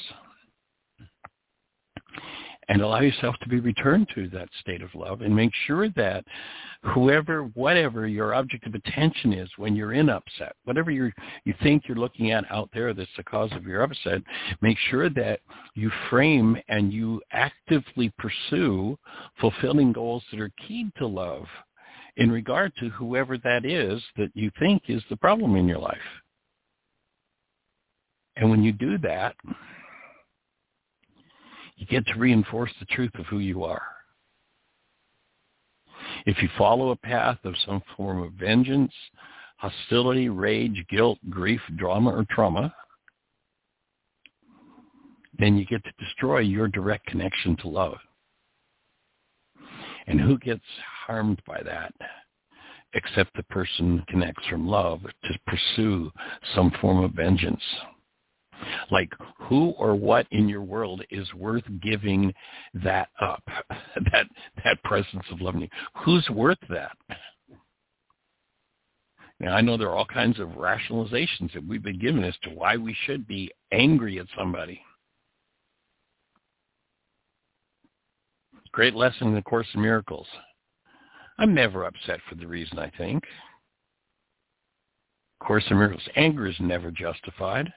and allow yourself to be returned to that state of love, and make sure that whatever your object of attention is when you're in upset, whatever you think you're looking at out there that's the cause of your upset, make sure that you frame and you actively pursue fulfilling goals that are keyed to love in regard to whoever that is that you think is the problem in your life. And when you do that, you get to reinforce the truth of who you are. If you follow a path of some form of vengeance, hostility, rage, guilt, grief, drama, or trauma, then you get to destroy your direct connection to love. And who gets harmed by that except the person connects from love to pursue some form of vengeance? Like, who or what in your world is worth giving that up, that presence of love? Who's worth that? Now, I know there are all kinds of rationalizations that we've been given as to why we should be angry at somebody. Great lesson in the Course in Miracles. I'm never upset for the reason I think. Course in Miracles, anger is never justified.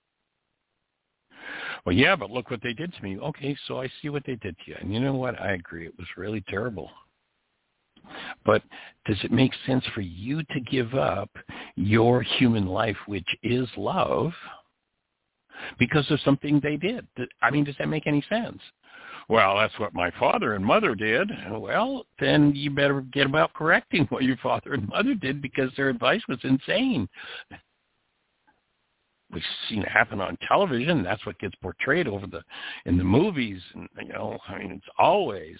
Well, yeah, but look what they did to me. Okay, so I see what they did to you. And you know what? I agree. It was really terrible. But does it make sense for you to give up your human life, which is love, because of something they did? I mean, does that make any sense? Well, that's what my father and mother did. Well, then you better get about correcting what your father and mother did, because their advice was insane. We've seen it happen on television. That's what gets portrayed in the movies. And, it's always,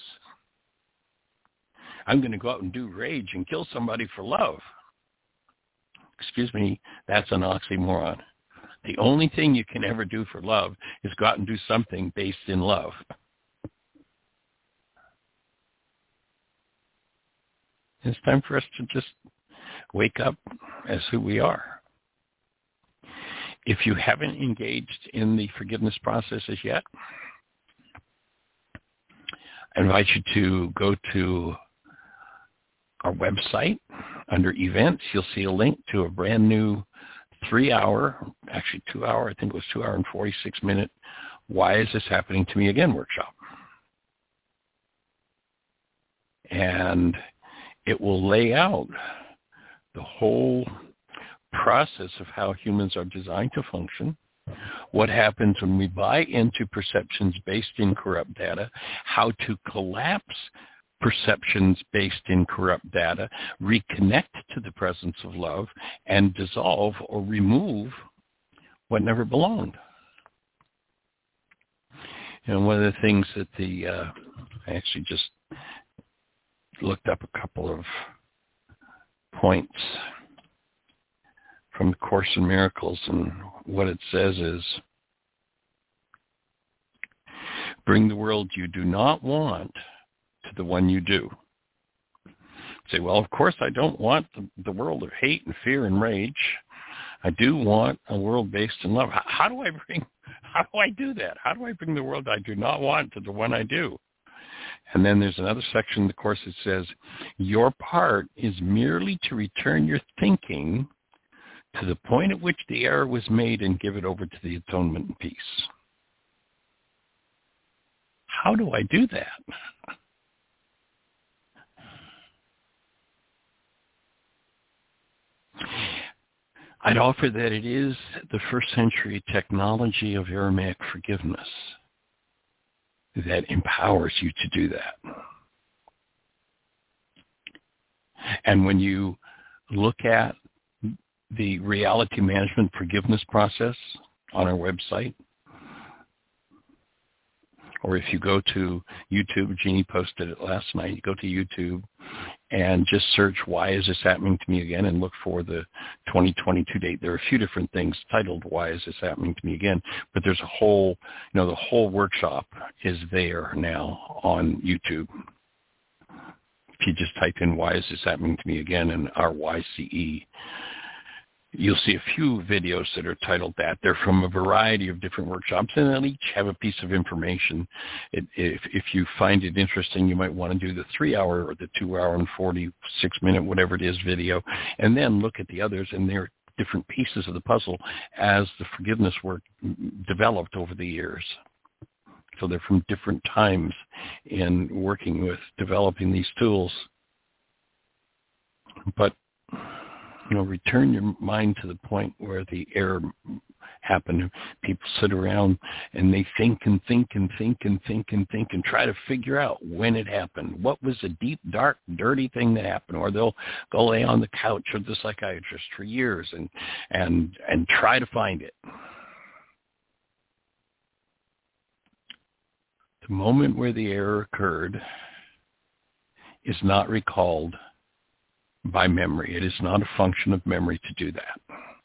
I'm going to go out and do rage and kill somebody for love. Excuse me, that's an oxymoron. The only thing you can ever do for love is go out and do something based in love. It's time for us to just wake up as who we are. If you haven't engaged in the forgiveness process as yet, I invite you to go to our website. Under events, you'll see a link to a brand new 3-hour, actually 2-hour, I think it was 2 hour and 46 minute, Why Is This Happening to Me Again workshop. And it will lay out the whole process of how humans are designed to function, what happens when we buy into perceptions based in corrupt data, how to collapse perceptions based in corrupt data, reconnect to the presence of love, and dissolve or remove what never belonged. And one of the things that I actually just looked up a couple of points from the Course in Miracles, and what it says is, bring the world you do not want to the one you do. Say, well, of course I don't want the world of hate and fear and rage. I do want a world based in love. How do I do that? How do I bring the world I do not want to the one I do? And then there's another section in the Course that says, your part is merely to return your thinking to the point at which the error was made and give it over to the atonement and peace. How do I do that? I'd offer that it is the first century technology of Aramaic forgiveness that empowers you to do that. And when you look at the reality management forgiveness process on our website, or if you go to YouTube, Jeannie posted it last night, you go to YouTube and just search Why Is This Happening to Me Again and look for the 2022 date. There are a few different things titled Why Is This Happening to Me Again, but there's a whole, the whole workshop is there now on YouTube. If you just type in Why Is This Happening to Me Again and RYCE, you'll see a few videos that are titled that. They're from a variety of different workshops, and they'll each have a piece of information. If you find it interesting, you might want to do the 3-hour or the 2 hour and 46 minute, whatever it is, video, and then look at the others, and they're different pieces of the puzzle as the forgiveness work developed over the years. So they're from different times in working with developing these tools. But return your mind to the point where the error happened. People sit around and they think and think and think and think and think and try to figure out when it happened. What was the deep, dark, dirty thing that happened? Or they'll go lay on the couch with the psychiatrist for years and try to find it. The moment where the error occurred is not recalled by memory. It is not a function of memory to do that.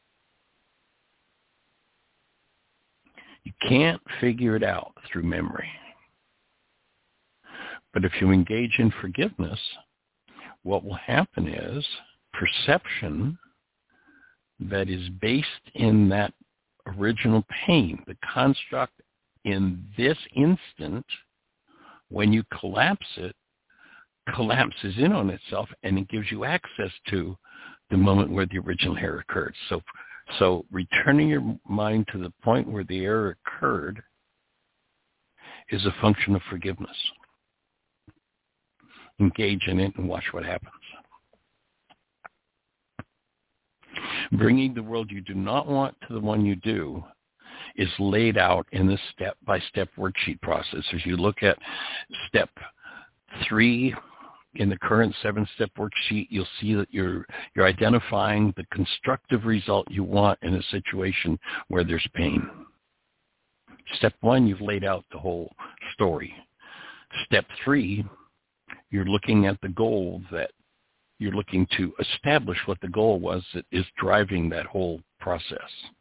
You can't figure it out through memory. But if you engage in forgiveness, what will happen is perception that is based in that original pain, the construct in this instant, when you collapse it, collapses in on itself, and it gives you access to the moment where the original error occurred. So returning your mind to the point where the error occurred is a function of forgiveness. Engage in it and watch what happens. Bringing the world you do not want to the one you do is laid out in the step-by-step worksheet process. As you look at step 3 in the current 7-step worksheet, you'll see that you're identifying the constructive result you want in a situation where there's pain. Step 1, you've laid out the whole story. Step 3, you're looking at the goal that you're looking to establish what the goal was that is driving that whole process.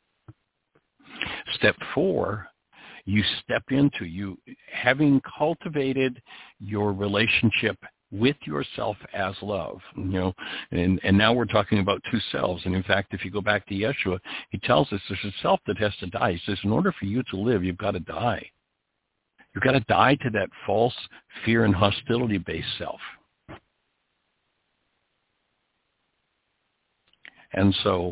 Step 4, you step into having cultivated your relationship with yourself as love, and now we're talking about two selves. And in fact, if you go back to Yeshua, he tells us there's a self that has to die. He says, in order for you to live, you've got to die. You've got to die to that false fear and hostility-based self. And so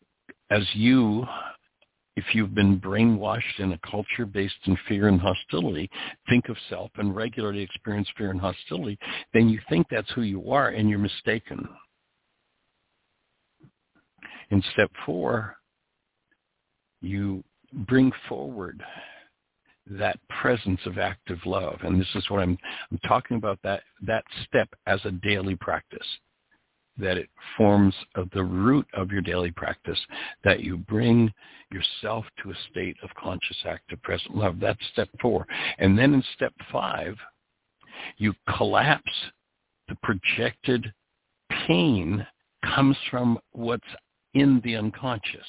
if you've been brainwashed in a culture based in fear and hostility, think of self and regularly experience fear and hostility, then you think that's who you are, and you're mistaken. In step 4, you bring forward that presence of active love. And this is what I'm talking about, that step as a daily practice, that it forms the root of your daily practice, that you bring yourself to a state of conscious, active, present love. That's step 4. And then in step 5, you collapse the projected pain comes from what's in the unconscious.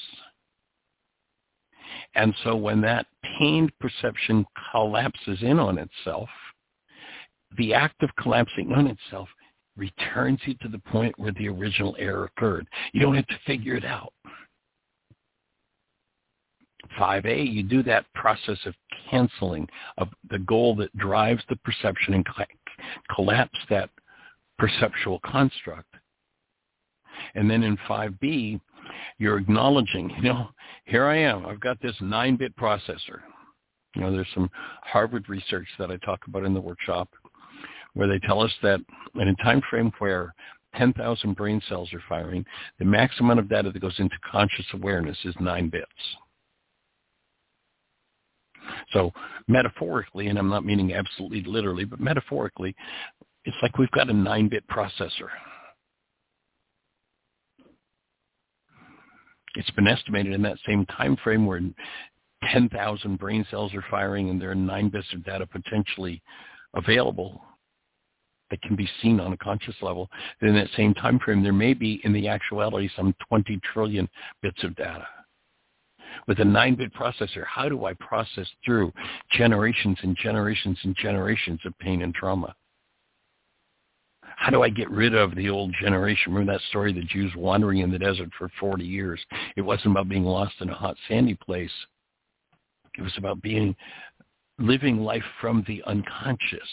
And so when that pained perception collapses in on itself, the act of collapsing on itself returns you to the point where the original error occurred. You don't have to figure it out. 5A, you do that process of canceling of the goal that drives the perception and collapse that perceptual construct. And then in 5B, you're acknowledging, here I am. I've got this 9-bit processor. There's some Harvard research that I talk about in the workshop where they tell us that in a time frame where 10,000 brain cells are firing, the max amount of data that goes into conscious awareness is 9 bits. So metaphorically, and I'm not meaning absolutely literally, but metaphorically, it's like we've got a 9-bit processor. It's been estimated in that same time frame where 10,000 brain cells are firing and there are 9 bits of data potentially available that can be seen on a conscious level, that in that same time frame there may be, in the actuality, some 20 trillion bits of data. With a 9-bit processor, how do I process through generations and generations and generations of pain and trauma? How do I get rid of the old generation? Remember that story, the Jews wandering in the desert for 40 years? It wasn't about being lost in a hot, sandy place. It was about living life from the unconscious.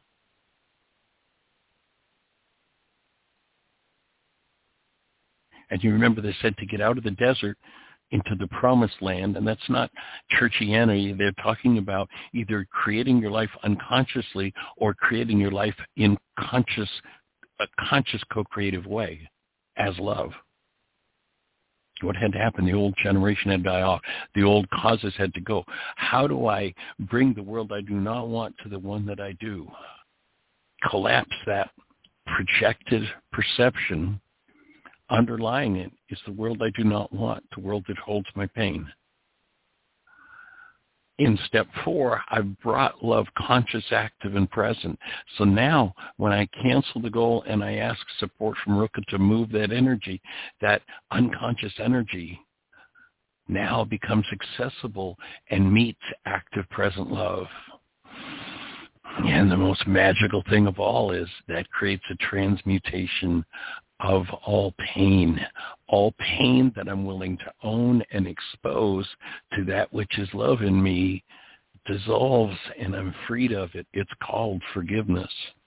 And you remember they said to get out of the desert into the promised land, and that's not churchianity. They're talking about either creating your life unconsciously or creating your life in a conscious co-creative way as love. What had to happen? The old generation had to die off. The old causes had to go. How do I bring the world I do not want to the one that I do? Collapse that projected perception. Underlying it is the world I do not want, the world that holds my pain. In step 4, I've brought love conscious, active, and present. So now when I cancel the goal and I ask support from Ruka to move that energy, that unconscious energy now becomes accessible and meets active, present love. And the most magical thing of all is that creates a transmutation of all pain that I'm willing to own and expose to that which is love in me dissolves and I'm freed of it. It's called forgiveness.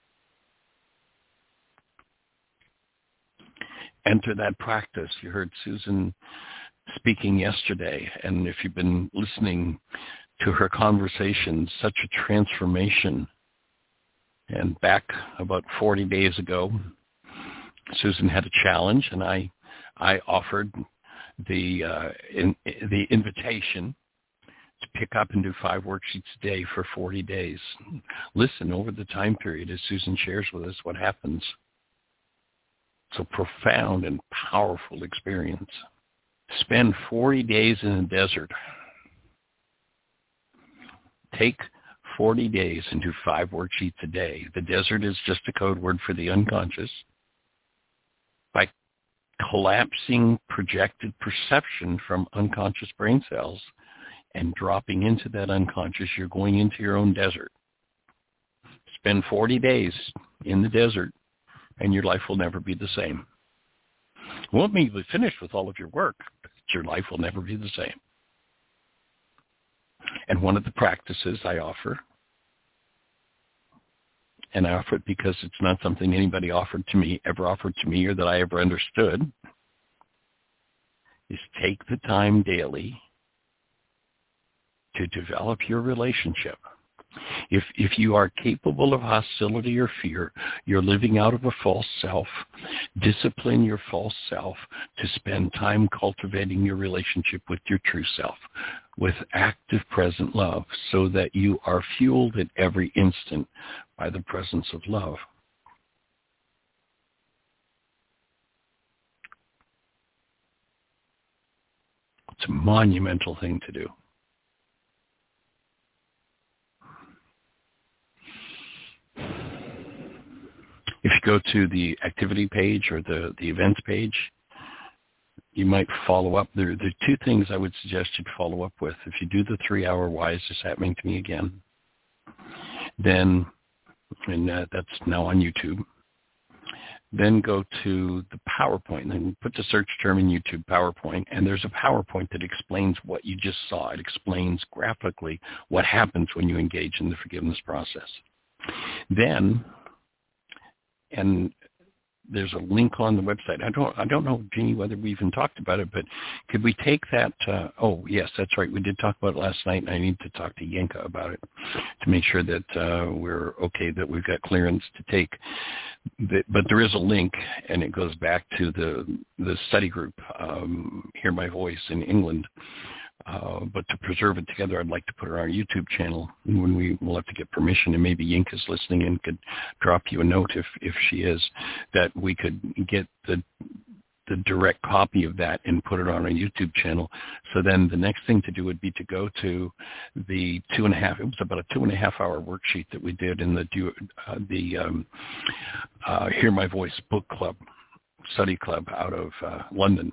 Enter that practice. You heard Susan speaking yesterday, and if you've been listening to her conversations, such a transformation. And back about 40 days ago, Susan had a challenge, and I offered the invitation to pick up and do 5 worksheets a day for 40 days. Listen over the time period as Susan shares with us what happens. It's a profound and powerful experience. Spend 40 days in the desert. Take 40 days and do 5 worksheets a day. The desert is just a code word for the unconscious. By collapsing projected perception from unconscious brain cells and dropping into that unconscious, you're going into your own desert. spend 40 days in the desert, and your life will never be the same. You won't be finished with all of your work, but your life will never be the same. And one of the practices I offer, and I offer it because it's not something anybody ever offered to me, or that I ever understood, is take the time daily to develop your relationship. If you are capable of hostility or fear, you're living out of a false self. Discipline your false self to spend time cultivating your relationship with your true self, with active present love, so that you are fueled at every instant by the presence of love. It's a monumental thing to do. If you go to the activity page or the events page, you might follow up. There are two things I would suggest you follow up with. If you do the 3-hour Why Is This Happening to Me Again, then, and that's now on YouTube, then go to the PowerPoint and put the search term in YouTube, PowerPoint, and there's a PowerPoint that explains what you just saw. It explains graphically what happens when you engage in the forgiveness process. Then, and there's a link on the website. I don't know, Jeannie, whether we even talked about it, but could we take that? Oh, yes, that's right. We did talk about it last night, and I need to talk to Yenka about it to make sure that we're okay, that we've got clearance to take. But there is a link, and it goes back to the study group, Hear My Voice in England. But to preserve it together, I'd like to put it on our YouTube channel when we'll have to get permission, and maybe Yinka's listening and could drop you a note if she is, that we could get the direct copy of that and put it on our YouTube channel. So then the next thing to do would be to go to the it was about a 2.5-hour worksheet that we did in the Hear My Voice book club, study club out of London.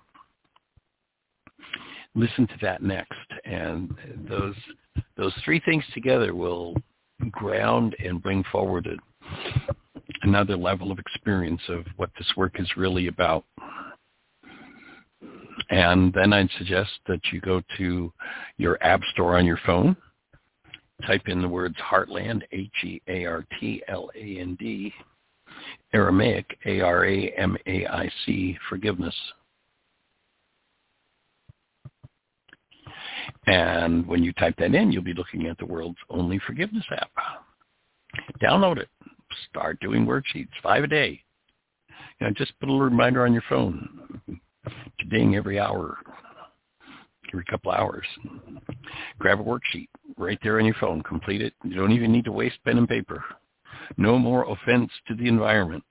Listen to that next, and those three things together will ground and bring forward another level of experience of what this work is really about. And then I'd suggest that you go to your app store on your phone, type in the words Heartland, Heartland, Aramaic, Aramaic, forgiveness. And when you type that in, you'll be looking at the world's only forgiveness app. Download it. Start doing worksheets, 5 a day. Just put a little reminder on your phone. Ding every hour, every couple hours. Grab a worksheet right there on your phone. Complete it. You don't even need to waste pen and paper. No more offense to the environment.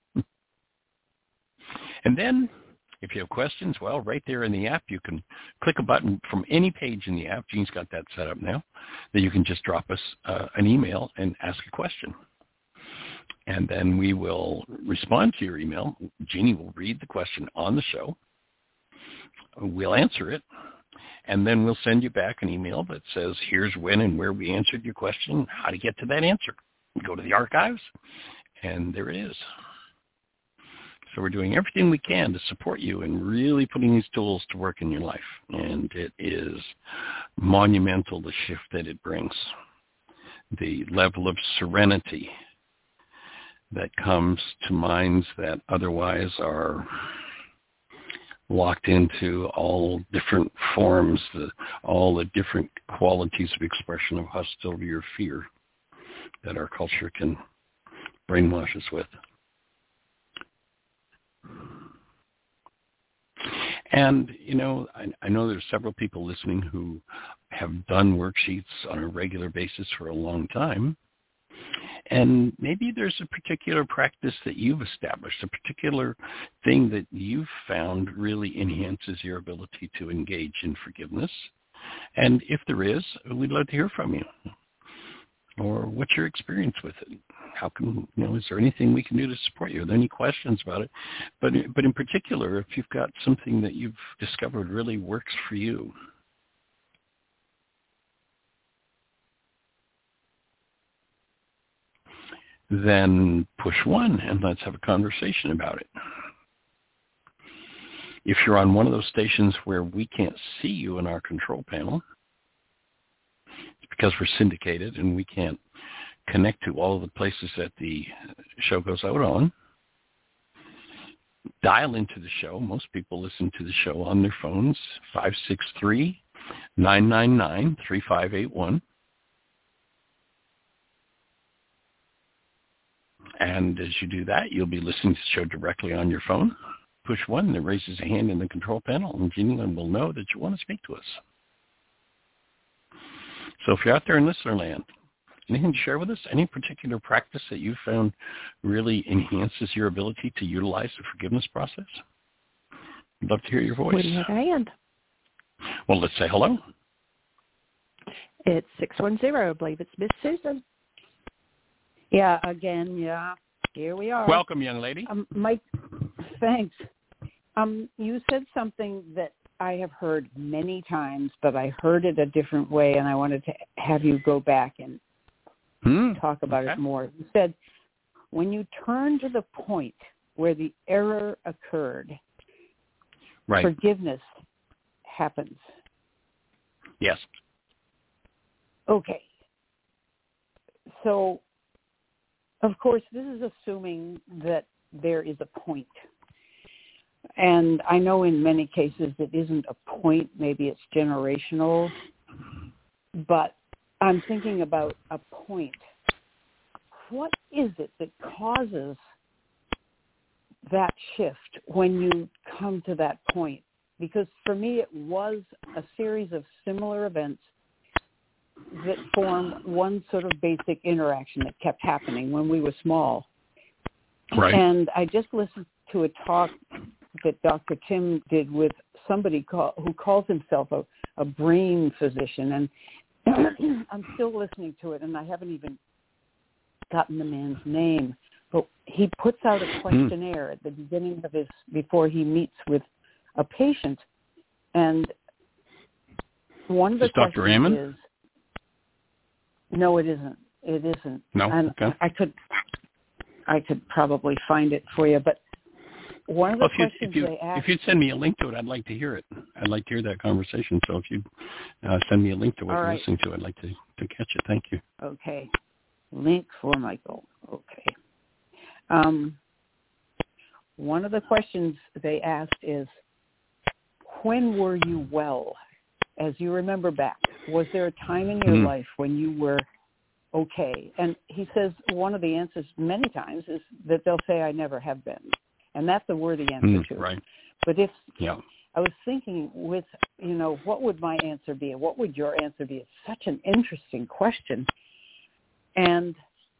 And then, if you have questions, well, right there in the app, you can click a button from any page in the app. Jean's got that set up now, that you can just drop us an email and ask a question. And then we will respond to your email. Jeannie will read the question on the show. We'll answer it. And then we'll send you back an email that says, here's when and where we answered your question, how to get to that answer. Go to the archives, and there it is. So we're doing everything we can to support you in really putting these tools to work in your life. And it is monumental, the shift that it brings. The level of serenity that comes to minds that otherwise are locked into all different forms, all the different qualities of expression of hostility or fear that our culture can brainwash us with. And, I know there's several people listening who have done worksheets on a regular basis for a long time. And maybe there's a particular practice that you've established, a particular thing that you've found really enhances your ability to engage in forgiveness. And if there is, we'd love to hear from you. Or what's your experience with it? How can, is there anything we can do to support you? Are there any questions about it? But in particular, if you've got something that you've discovered really works for you. then push 1 and let's have a conversation about it. If you're on one of those stations where we can't see you in our control panel, it's because we're syndicated and we can't connect to all of the places that the show goes out on. Dial into the show. Most people listen to the show on their phones, 563-999-3581. And as you do that, you'll be listening to the show directly on your phone. Push 1, that raises a hand in the control panel, and Jeannie will know that you want to speak to us. So if you're out there in listener land, anything to share with us? Any particular practice that you found really enhances your ability to utilize the forgiveness process? I'd love to hear your voice. Wouldn't have a hand. Well, let's say hello. It's 610. I believe it's Miss Susan. Yeah, again, yeah. Here we are. Welcome, young lady. Mike, thanks. You said something that I have heard many times, but I heard it a different way, and I wanted to have you go back and talk about it more. You said, when you turn to the point where the error occurred, right, forgiveness happens. Yes. Okay. So, of course, this is assuming that there is a point. And I know in many cases it isn't a point. Maybe it's generational. But I'm thinking about a point. What is it that causes that shift when you come to that point? Because for me, it was a series of similar events that form one sort of basic interaction that kept happening when we were small. Right. And I just listened to a talk that Dr. Tim did with somebody who calls himself a brain physician. And I'm still listening to it, and I haven't even gotten the man's name. But he puts out a questionnaire at the beginning of before he meets with a patient. And one of the questions Dr. Ammon? is, no, it isn't. It isn't. No? And Okay. I could probably find it for you, but one of the questions they ask... If you'd send me a link to it, I'd like to hear it. I'd like to hear that conversation. So if you send me a link to what you're listening to, I'd like to catch it. Thank you. Okay. Link for Michael. Okay. One of the questions they asked is, when were you well? As you remember back, was there a time in your life when you were okay? And he says one of the answers many times is that they'll say, I never have been. And that's a worthy answer, too. Right. But I was thinking with, what would my answer be? And what would your answer be? It's such an interesting question. And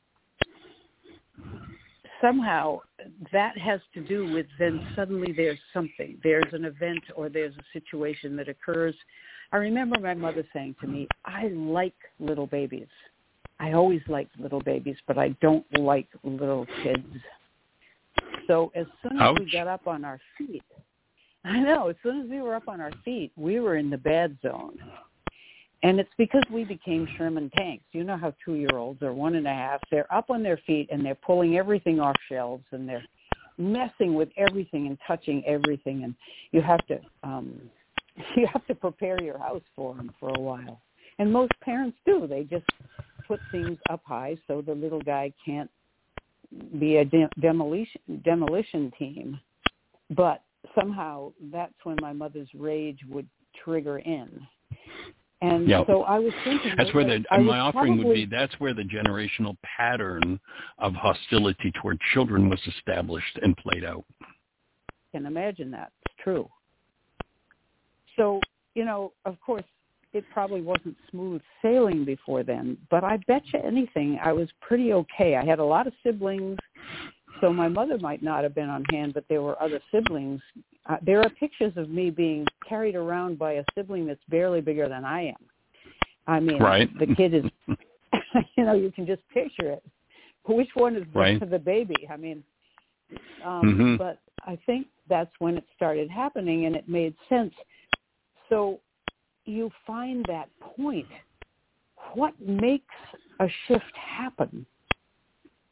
somehow that has to do with then suddenly there's something. There's an event or there's a situation that occurs. I remember my mother saying to me, I like little babies. I always liked little babies, but I don't like little kids. So as soon as we got up on our feet, as soon as we were up on our feet, we were in the bad zone. And it's because we became Sherman tanks. You know how 2-year-olds or 1.5, they're up on their feet and they're pulling everything off shelves and they're messing with everything and touching everything. And you have to prepare your house for them for a while. And most parents do. They just put things up high so the little guy can't be a demolition team. But somehow that's when my mother's rage would trigger in. And so I was thinking... That's where my offering would be, that's where the generational pattern of hostility toward children was established and played out. I can imagine that. It's true. So, of course, it probably wasn't smooth sailing before then, but I bet you anything I was pretty okay. I had a lot of siblings, so my mother might not have been on hand, but there were other siblings. There are pictures of me being carried around by a sibling that's barely bigger than I am. I mean, the kid is, you can just picture it. Which one is the baby? I mean, but I think that's when it started happening, and it made sense. So you find that point. What makes a shift happen?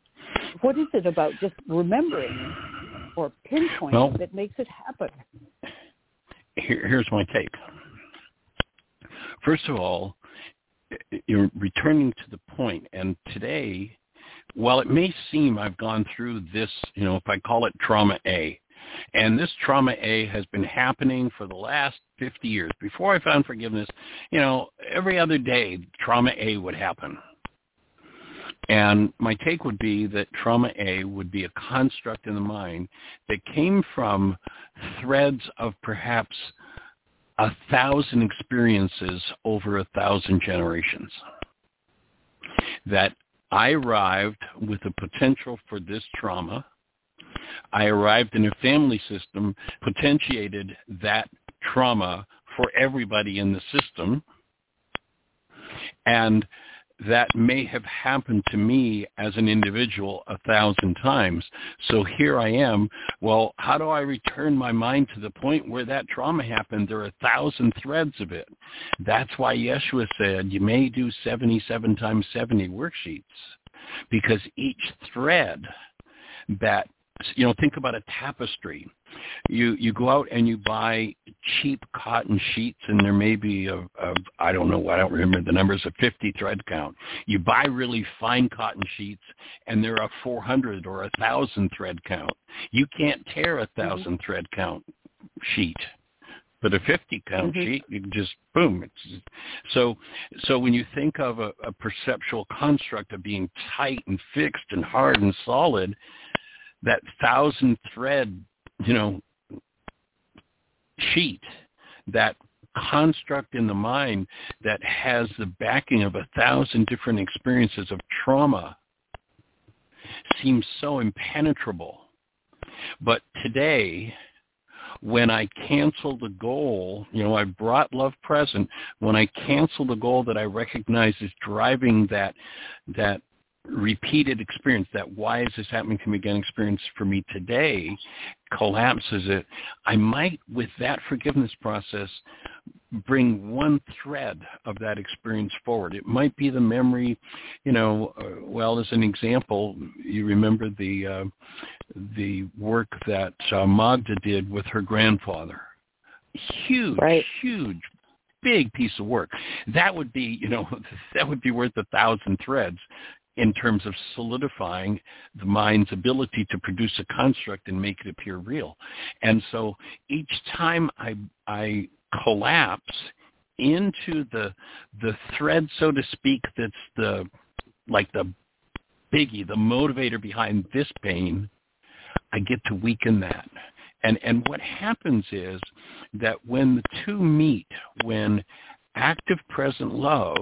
What is it about just remembering or pinpointing that makes it happen? Here's my take. First of all, you're returning to the point, and today, while it may seem I've gone through this, if I call it trauma A, and this trauma A has been happening for the last 50 years. Before I found forgiveness, every other day trauma A would happen. And my take would be that trauma A would be a construct in the mind that came from threads of perhaps 1,000 experiences over 1,000 generations. That I arrived with the potential for this trauma. I arrived in a family system, potentiated that trauma for everybody in the system, and that may have happened to me as an individual 1,000 times. So here I am. Well, how do I return my mind to the point where that trauma happened? There are 1,000 threads of it. That's why Yeshua said you may do 77 times 70 worksheets, because each thread that, think about a tapestry. You go out and you buy cheap cotton sheets, and there may be I don't remember the numbers, of 50 thread count. You buy really fine cotton sheets, and there are 400 or 1,000 thread count. You can't tear 1,000 thread count sheet. But a 50 count sheet, you can just boom. So when you think of a perceptual construct of being tight and fixed and hard and solid, that 1,000 thread, sheet, that construct in the mind that has the backing of 1,000 different experiences of trauma seems so impenetrable. But today, when I cancel the goal, I brought love present. When I cancel the goal that I recognize is driving that repeated experience, that why is this happening to me again experience for me today, collapses it, I might, with that forgiveness process, bring one thread of that experience forward. It might be the memory, as an example, you remember the work that Magda did with her grandfather. Huge, big piece of work. That would be, that would be worth 1,000 threads in terms of solidifying the mind's ability to produce a construct and make it appear real. And so each time I collapse into the thread, so to speak, that's the biggie, the motivator behind this pain, I get to weaken that. And what happens is that when the two meet, when active present love,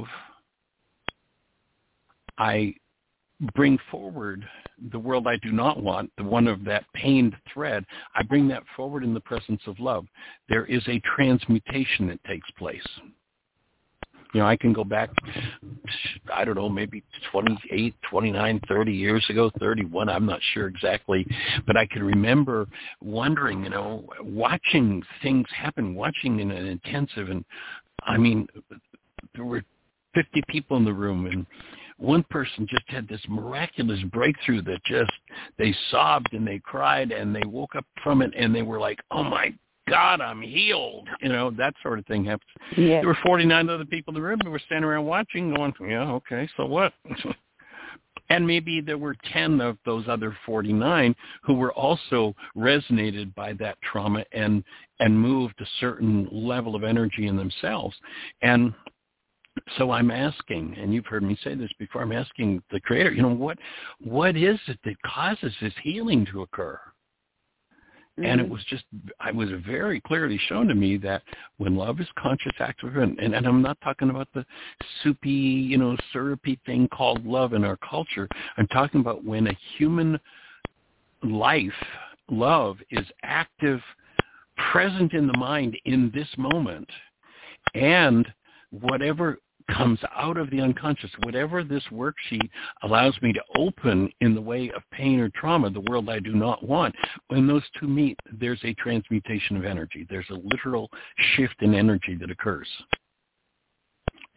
I bring forward the world I do not want, the one of that pained thread, I bring that forward in the presence of love. There is a transmutation that takes place. I can go back, I don't know, maybe 28, 29, 30 years ago, 31, I'm not sure exactly, but I can remember wondering, watching things happen, watching in an intensive, and there were 50 people in the room, and one person just had this miraculous breakthrough that they sobbed and they cried and they woke up from it and they were like, oh my God, I'm healed. That sort of thing happens. Yeah. There were 49 other people in the room who were standing around watching going, yeah, okay, so what? And maybe there were 10 of those other 49 who were also resonated by that trauma and moved a certain level of energy in themselves. And so I'm asking, and you've heard me say this before, I'm asking the Creator, what is it that causes this healing to occur? Mm-hmm. And it was very clearly shown to me that when love is conscious, active, and I'm not talking about the soupy, syrupy thing called love in our culture. I'm talking about when a human life, love, is active, present in the mind in this moment, and whatever comes out of the unconscious, whatever this worksheet allows me to open in the way of pain or trauma, the world I do not want, when those two meet, there's a transmutation of energy. There's a literal shift in energy that occurs.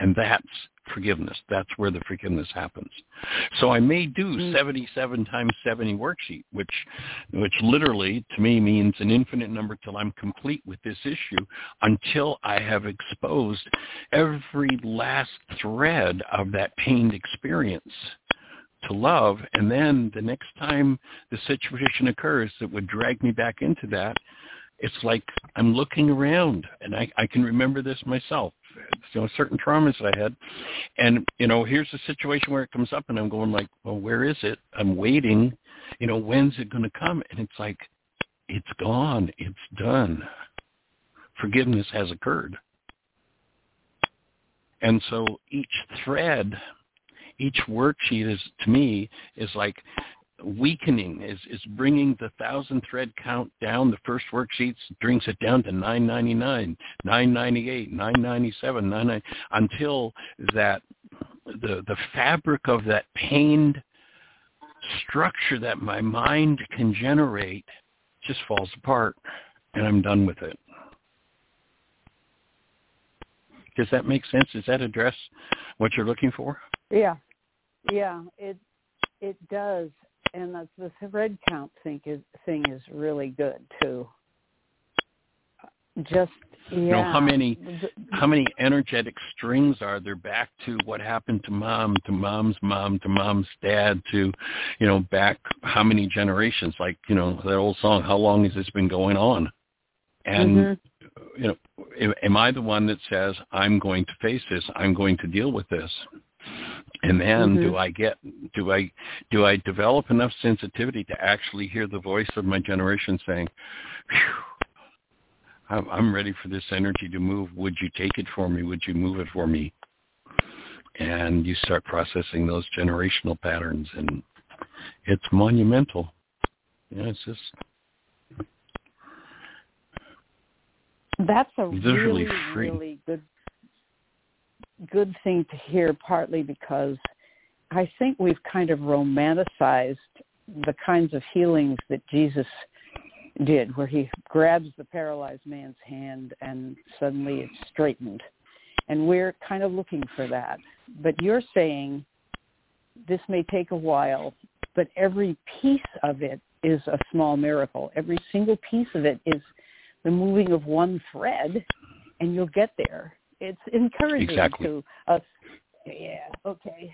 And that's forgiveness. That's where the forgiveness happens. So I may do 77 times 70 worksheet, which literally to me means an infinite number till I'm complete with this issue, until I have exposed every last thread of that pained experience to love. And then the next time the situation occurs that would drag me back into that, it's like I'm looking around, and I can remember this myself. Certain traumas I had, and here's a situation where it comes up, and I'm going like, well, where is it? I'm waiting. When's it going to come? And it's like, it's gone. It's done. Forgiveness has occurred. And so each thread, each worksheet to me is like weakening, is bringing the 1,000 thread count down. The first worksheet brings it down to 999, 998, 997, 99, until that the fabric of that pained structure that my mind can generate just falls apart, and I'm done with it. Does that make sense? Does that address what you're looking for? Yeah, it does. And the thread count thing is really good too. Just how many energetic strings are there back to what happened to mom, to mom's mom, to mom's dad, to back how many generations? Like that old song, how long has this been going on? And am I the one that says I'm going to face this? I'm going to deal with this? And then do I develop enough sensitivity to actually hear the voice of my generation saying, I'm ready for this energy to move. Would you take it for me? Would you move it for me? And you start processing those generational patterns, and it's monumental. It's just... That's a really good thing to hear, partly because I think we've kind of romanticized the kinds of healings that Jesus did, where he grabs the paralyzed man's hand and suddenly it's straightened. And we're kind of looking for that. But you're saying this may take a while, but every piece of it is a small miracle. Every single piece of it is the moving of one thread, and you'll get there. It's encouraging to us. Yeah, okay.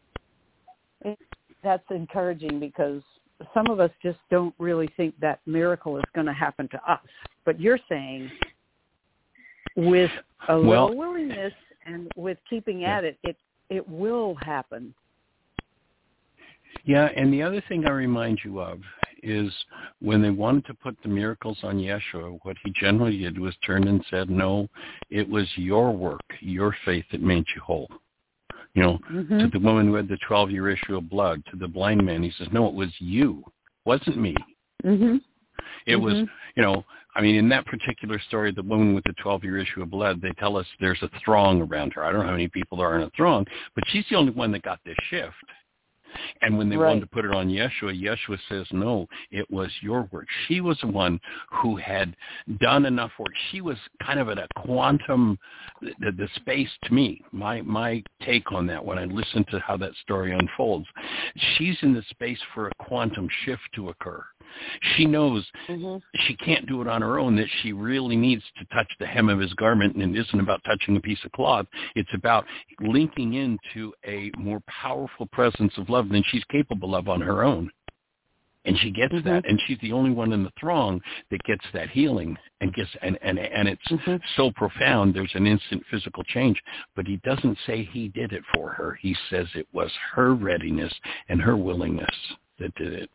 That's encouraging because some of us just don't really think that miracle is going to happen to us. But you're saying with a little willingness and with keeping at it, it will happen. Yeah, and the other thing I remind you of is when they wanted to put the miracles on Yeshua, what he generally did was turn and said, no, it was your work, your faith that made you whole. To the woman who had the 12-year issue of blood, to the blind man, he says, no, it was you. It wasn't me. It was, in that particular story, the woman with the 12-year issue of blood, they tell us there's a throng around her. I don't know how many people there are in a throng, but she's the only one that got this shift. And when they wanted to put it on Yeshua, Yeshua says, no, it was your work. She was the one who had done enough work. She was kind of at a quantum, the space to me, my take on that when I listen to how that story unfolds. She's in the space for a quantum shift to occur. She knows she can't do it on her own, that she really needs to touch the hem of his garment, and it isn't about touching a piece of cloth. It's about linking into a more powerful presence of love than she's capable of on her own. And she gets that, and she's the only one in the throng that gets that healing and gets and it's so profound. There's an instant physical change, but he doesn't say he did it for her. He says it was her readiness and her willingness that did it.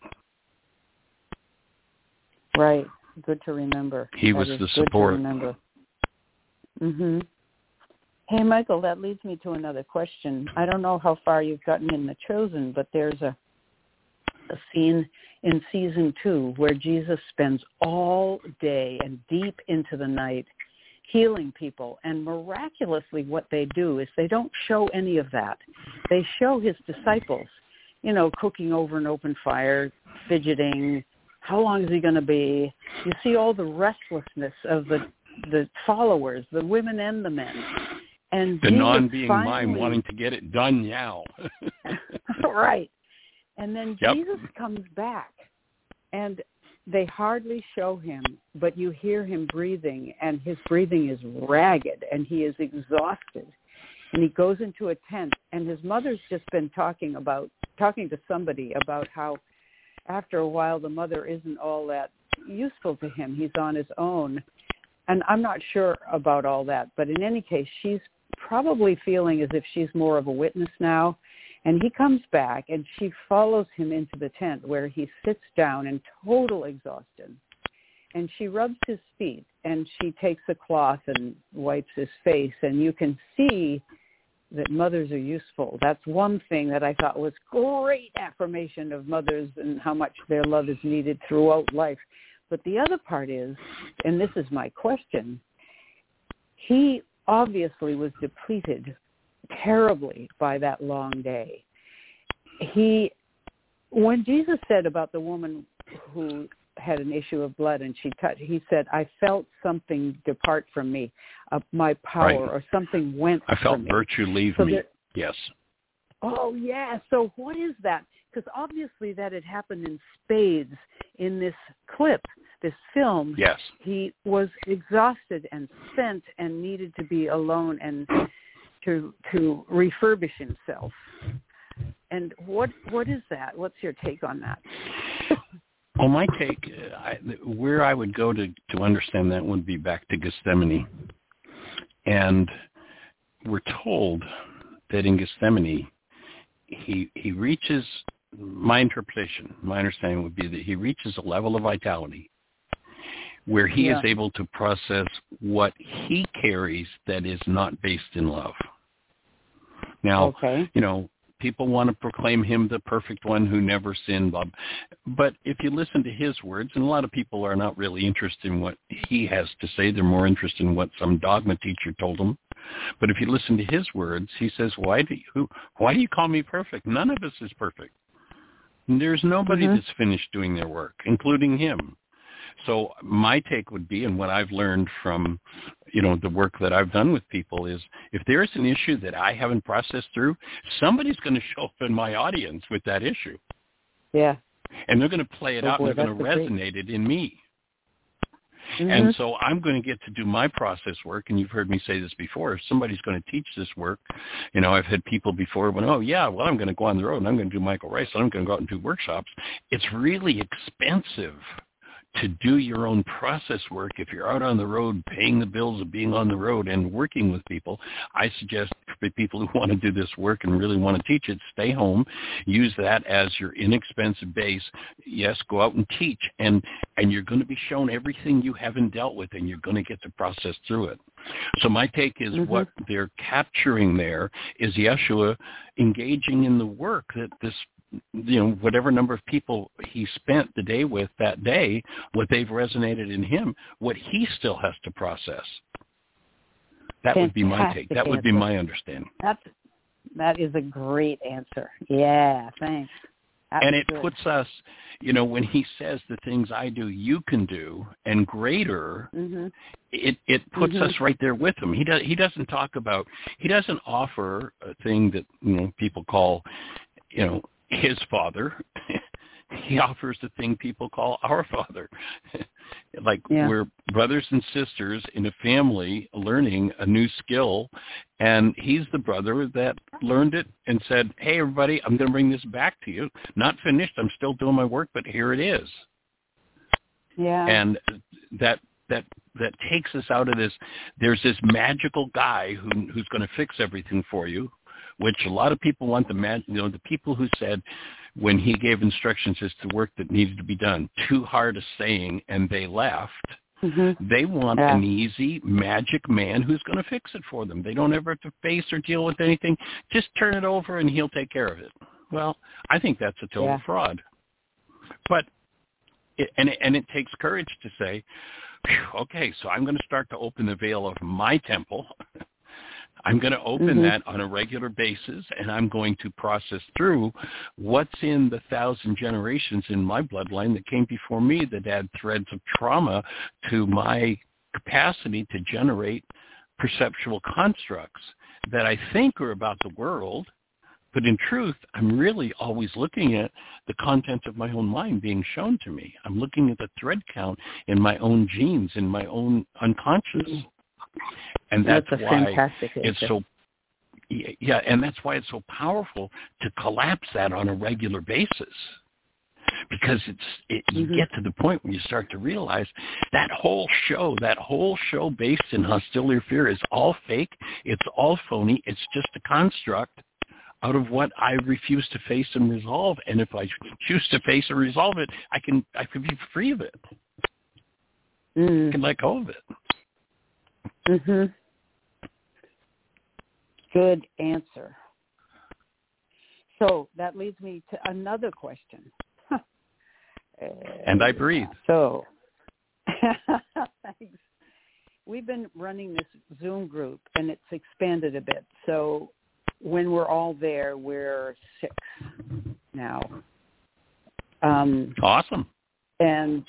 Right. Good to remember. He was the support. Good to remember. Hey, Michael, that leads me to another question. I don't know how far you've gotten in The Chosen, but there's a scene in season 2 where Jesus spends all day and deep into the night healing people. And miraculously what they do is they don't show any of that. They show his disciples, cooking over an open fire, fidgeting. How long is he going to be? You see all the restlessness of the followers, the women and the men. And the Jesus non-being finally, mind wanting to get it done now. right. And then Yep. Jesus comes back, and they hardly show him, but you hear him breathing, and his breathing is ragged, and he is exhausted. And he goes into a tent, and his mother's just been talking to somebody about how after a while the mother isn't all that useful to him. He's on his own. And I'm not sure about all that, but in any case, she's probably feeling as if she's more of a witness now. And he comes back, and she follows him into the tent where he sits down in total exhaustion. And she rubs his feet, and she takes a cloth and wipes his face. And you can see that mothers are useful. That's one thing that I thought was great affirmation of mothers and how much their love is needed throughout life. But the other part is, and this is my question, he obviously was depleted terribly by that long day. When Jesus said about the woman who had an issue of blood and he said, I felt something depart from me, my power, Right. or something went I felt from me. virtue leave So me. Yes. Oh, yeah. So what is that? Because obviously that had happened in spades in this clip, this film. Yes. He was exhausted and spent and needed to be alone and to refurbish himself. And what is that? What's your take on that? Well, my take, where I would go to understand that would be back to Gethsemane. And we're told that in Gethsemane, he reaches, my interpretation, my understanding would be that he reaches a level of vitality where he is able to process what he carries that is not based in love. Now, people want to proclaim him the perfect one who never sinned, but if you listen to his words, and a lot of people are not really interested in what he has to say, they're more interested in what some dogma teacher told them. But if you listen to his words, he says, why do you call me perfect? None of us is perfect. There's nobody that's finished doing their work, including him. So my take would be, and what I've learned from, the work that I've done with people is, if there's an issue that I haven't processed through, somebody's going to show up in my audience with that issue. Yeah. And they're going to play it out, and they're going to resonate it in me. Mm-hmm. And so I'm going to get to do my process work, and you've heard me say this before. If somebody's going to teach this work, I've had people before when, I'm going to go on the road, and I'm going to do Michael Rice, and I'm going to go out and do workshops. It's really expensive to do your own process work. If you're out on the road paying the bills of being on the road and working with people, I suggest for people who want to do this work and really want to teach it, stay home, use that as your inexpensive base. Yes, go out and teach, and you're going to be shown everything you haven't dealt with, and you're going to get to process through it. So my take is what they're capturing there is Yeshua engaging in the work that this, whatever number of people he spent the day with that day, what they've resonated in him, what he still has to process. That would be my take. That would be my understanding. That is a great answer. Yeah, thanks. And it puts us, when he says the things I do, you can do, and greater, it puts us right there with him. He doesn't offer a thing that, people call, his Father. He offers the thing people call our Father. We're brothers and sisters in a family learning a new skill, and he's the brother that learned it and said, hey, everybody, I'm going to bring this back to you. Not finished. I'm still doing my work, but here it is. Yeah. And that takes us out of this. There's this magical guy who's going to fix everything for you, which a lot of people want the people who said when he gave instructions as to work that needed to be done, too hard a saying, and they left. They want an easy magic man who's going to fix it for them. They don't ever have to face or deal with anything. Just turn it over and he'll take care of it. Well, I think that's a total fraud. But it takes courage to say, okay, so I'm going to start to open the veil of my temple. I'm going to open that on a regular basis, and I'm going to process through what's in the 1,000 generations in my bloodline that came before me that add threads of trauma to my capacity to generate perceptual constructs that I think are about the world, but in truth, I'm really always looking at the content of my own mind being shown to me. I'm looking at the thread count in my own genes, in my own unconscious. And that's why it's so, yeah, and that's why it's so powerful to collapse that on a regular basis. Because you get to the point where you start to realize that whole show based in hostility or fear is all fake. It's all phony. It's just a construct out of what I refuse to face and resolve. And if I choose to face and resolve it, I can be free of it. I can let go of it. Good answer. So that leads me to another question. And I breathe. So, thanks. We've been running this Zoom group, and it's expanded a bit. So when we're all there, we're 6 now. Awesome. And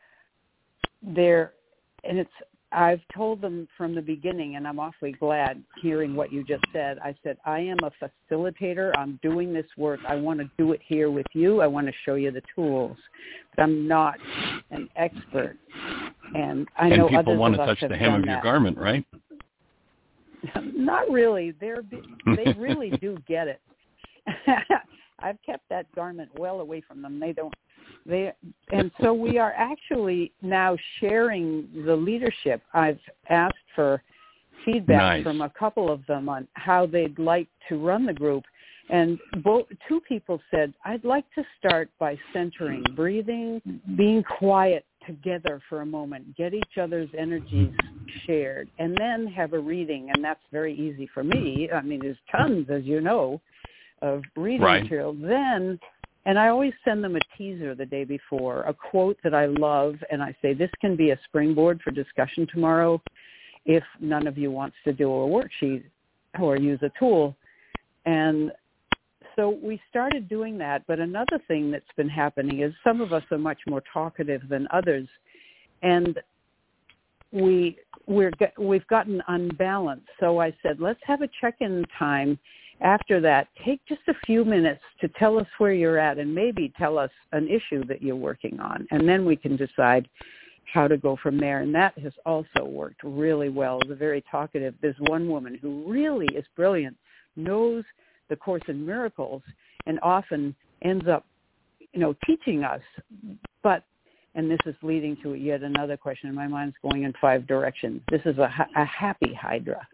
I've told them from the beginning, and I'm awfully glad hearing what you just said. I said, I am a facilitator. I'm doing this work. I want to do it here with you. I want to show you the tools. But I'm not an expert. And I know people want to touch the hem of your garment, right? Not really. They really do get it. I've kept that garment well away from them. And so we are actually now sharing the leadership. I've asked for feedback from a couple of them on how they'd like to run the group. And 2 people said, I'd like to start by centering, breathing, being quiet together for a moment, get each other's energies shared, and then have a reading. And that's very easy for me. I mean, there's tons, as you know, of reading material. Then, and I always send them a teaser the day before, a quote that I love, and I say, this can be a springboard for discussion tomorrow if none of you wants to do a worksheet or use a tool. And so we started doing that, but another thing that's been happening is some of us are much more talkative than others, and we've gotten unbalanced. So I said, let's have a check-in time after that. Take just a few minutes to tell us where you're at and maybe tell us an issue that you're working on, and then we can decide how to go from there. And that has also worked really well. The very talkative. There's one woman who really is brilliant, knows the Course in Miracles, and often ends up, teaching us. But, and this is leading to yet another question, and my mind's going in 5 directions. This is a happy Hydra.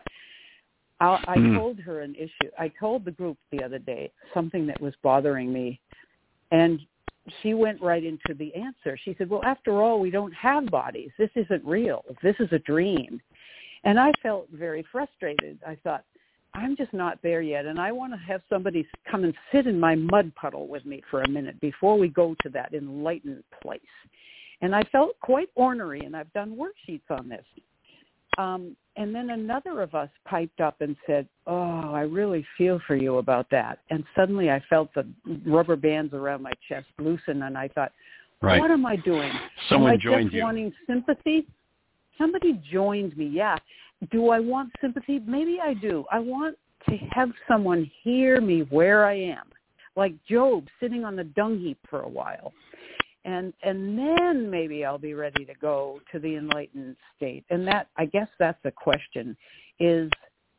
I told her an issue. I told the group the other day something that was bothering me, and she went right into the answer. She said, well, after all, we don't have bodies. This isn't real. This is a dream. And I felt very frustrated. I thought, I'm just not there yet, and I want to have somebody come and sit in my mud puddle with me for a minute before we go to that enlightened place. And I felt quite ornery, and I've done worksheets on this. And then another of us piped up and said, oh, I really feel for you about that. And suddenly I felt the rubber bands around my chest loosen, and I thought, what am I doing? Someone joined you. Am I just wanting sympathy? Somebody joined me, yeah. Do I want sympathy? Maybe I do. I want to have someone hear me where I am, like Job sitting on the dung heap for a while. And then maybe I'll be ready to go to the enlightened state. And that, I guess that's the question, is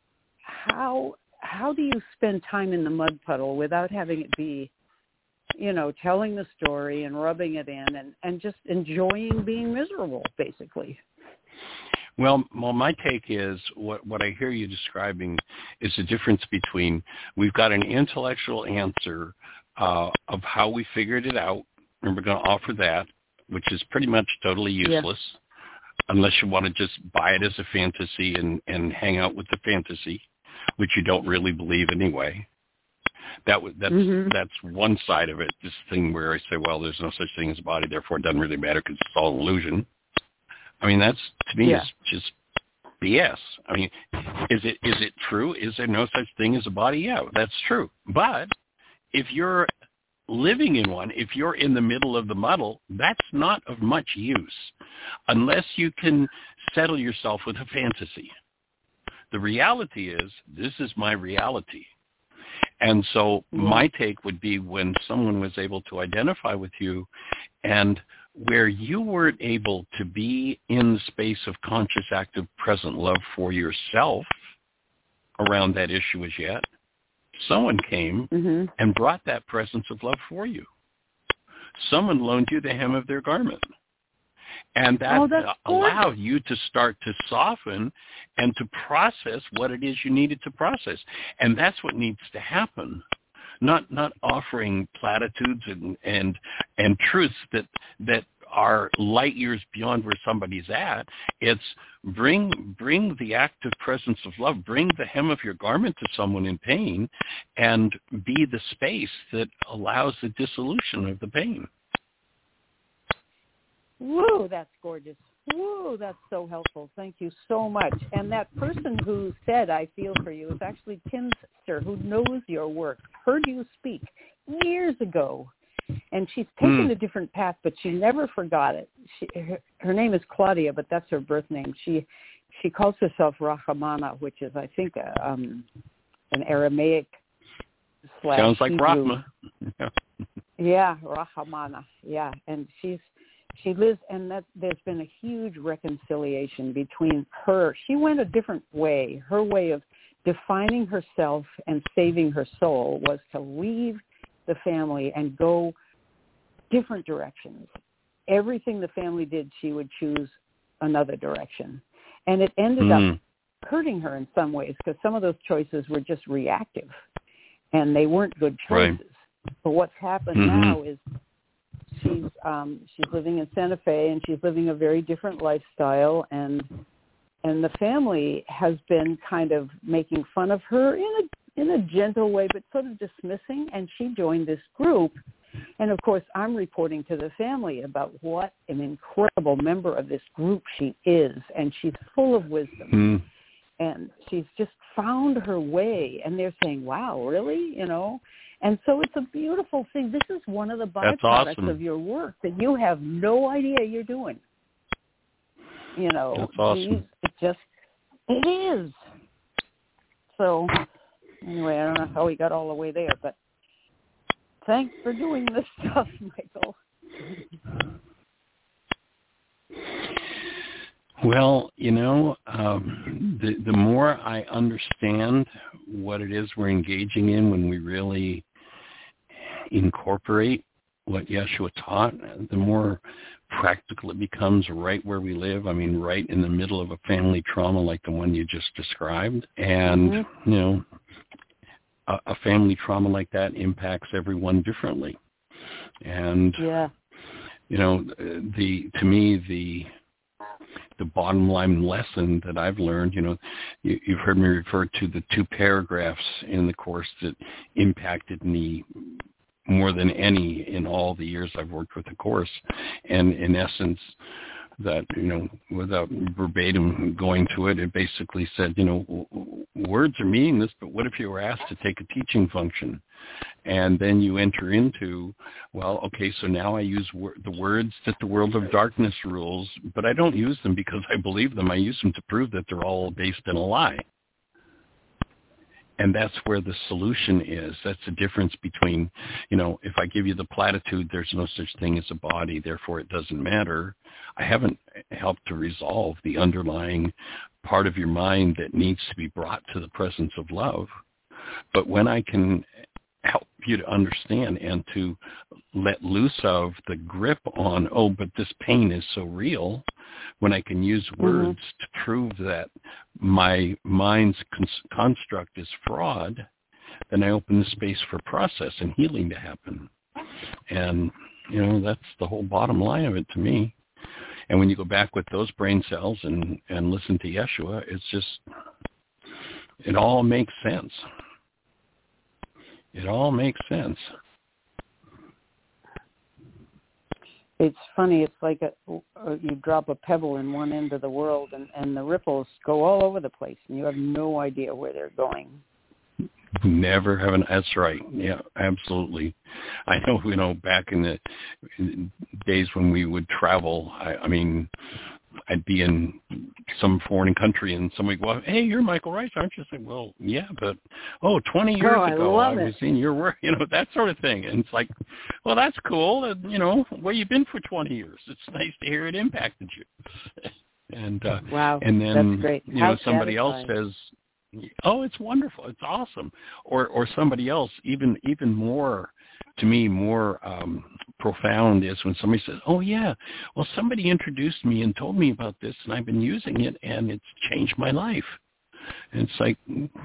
how do you spend time in the mud puddle without having it be, telling the story and rubbing it in and just enjoying being miserable, basically? Well, my take is what I hear you describing is the difference between we've got an intellectual answer of how we figured it out, and we're going to offer that, which is pretty much totally useless unless you want to just buy it as a fantasy and hang out with the fantasy, which you don't really believe anyway. That's one side of it, this thing where I say, well, there's no such thing as a body, therefore it doesn't really matter because it's all illusion. I mean, that's, to me, is just BS. I mean, is it true? Is there no such thing as a body? Yeah, that's true. But if you're living in one, if you're in the middle of the muddle, that's not of much use unless you can settle yourself with a fantasy. The reality is, this is my reality. And so my take would be when someone was able to identify with you and where you weren't able to be in the space of conscious, active, present love for yourself around that issue as yet, someone came and brought that presence of love for you. Someone loaned you the hem of their garment. And that allowed you to start to soften and to process what it is you needed to process. And that's what needs to happen. Not offering platitudes and truths that are light years beyond where somebody's at. It's bring the active presence of love, bring the hem of your garment to someone in pain, and be the space that allows the dissolution of the pain. Woo, that's gorgeous. Woo, that's so helpful. Thank you so much. And that person who said, I feel for you, is actually Tim's sister, who knows your work, heard you speak years ago. And she's taken a different path, but she never forgot it. Her name is Claudia, but that's her birth name. She calls herself Rahmana, which is, I think, an Aramaic / Sounds like Hebrew. Rahma. Yeah, Rahmana. Yeah, and she lives, and there's been a huge reconciliation between her. She went a different way. Her way of defining herself and saving her soul was to leave the family and go different directions. Everything the family did, she would choose another direction. And it ended up hurting her in some ways because some of those choices were just reactive and they weren't good choices. Right. But what's happened now is she's living in Santa Fe and she's living a very different lifestyle, and the family has been kind of making fun of her in a gentle way, but sort of dismissing, and she joined this group. And, of course, I'm reporting to the family about what an incredible member of this group she is, and she's full of wisdom. And she's just found her way, and they're saying, wow, really? You know? And so it's a beautiful thing. This is one of the byproducts of your work that you have no idea you're doing. You know, that's awesome. It is. So anyway, I don't know how we got all the way there, but thanks for doing this stuff, Michael. Well, you know, the more I understand what it is we're engaging in when we really incorporate what Yeshua taught, the more practical it becomes right where we live. I mean, right in the middle of a family trauma like the one you just described. And, you know, a family trauma like that impacts everyone differently. And, you know, to me, the bottom line lesson that I've learned, you know, you've heard me refer to the 2 paragraphs in the course that impacted me more than any in all the years I've worked with the course. And in essence, that, you know, without verbatim going to it, it basically said, you know, words are meaningless, but what if you were asked to take a teaching function? And then you enter into, well, okay, so now I use the words that the world of darkness rules, but I don't use them because I believe them. I use them to prove that they're all based in a lie. And that's where the solution is. That's the difference between, you know, if I give you the platitude, there's no such thing as a body, therefore it doesn't matter. I haven't helped to resolve the underlying part of your mind that needs to be brought to the presence of love. But when I can help you to understand and to let loose of the grip on, oh, but this pain is so real, when I can use words to prove that my mind's construct is fraud, then I open the space for process and healing to happen. And, you know, that's the whole bottom line of it to me. And when you go back with those brain cells and listen to Yeshua, it's just, it all makes sense. It all makes sense. It's funny. It's like you drop a pebble in one end of the world, and the ripples go all over the place, and you have no idea where they're going. Never have that's right. Yeah, absolutely. I know, you know, back in the days when we would travel, I mean, I'd be in some foreign country and somebody go, hey, you're Michael Rice, aren't you? I say, well, yeah, but 20 years ago I was in your work, that sort of thing. And it's like, well, that's cool. Where you been for 20 years? It's nice to hear it impacted you. And wow, and then that's great. Somebody else says, oh, it's wonderful, it's awesome, or somebody else even more, to me, more profound is when somebody says, oh yeah, well, somebody introduced me and told me about this and I've been using it and it's changed my life. And it's like,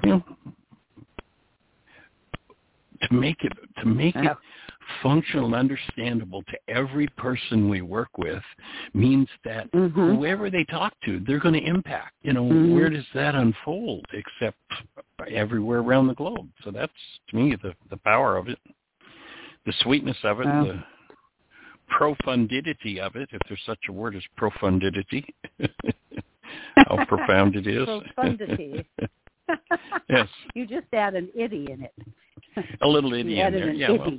to make it functional and understandable to every person we work with means that whoever they talk to, they're going to impact. Where does that unfold except everywhere around the globe? So that's, to me, the power of it, the sweetness of it, the profundity of it, if there's such a word as profundity, how profound it is. Profundity. Yes. You just add an itty in it. A little itty in there, yeah. Itty.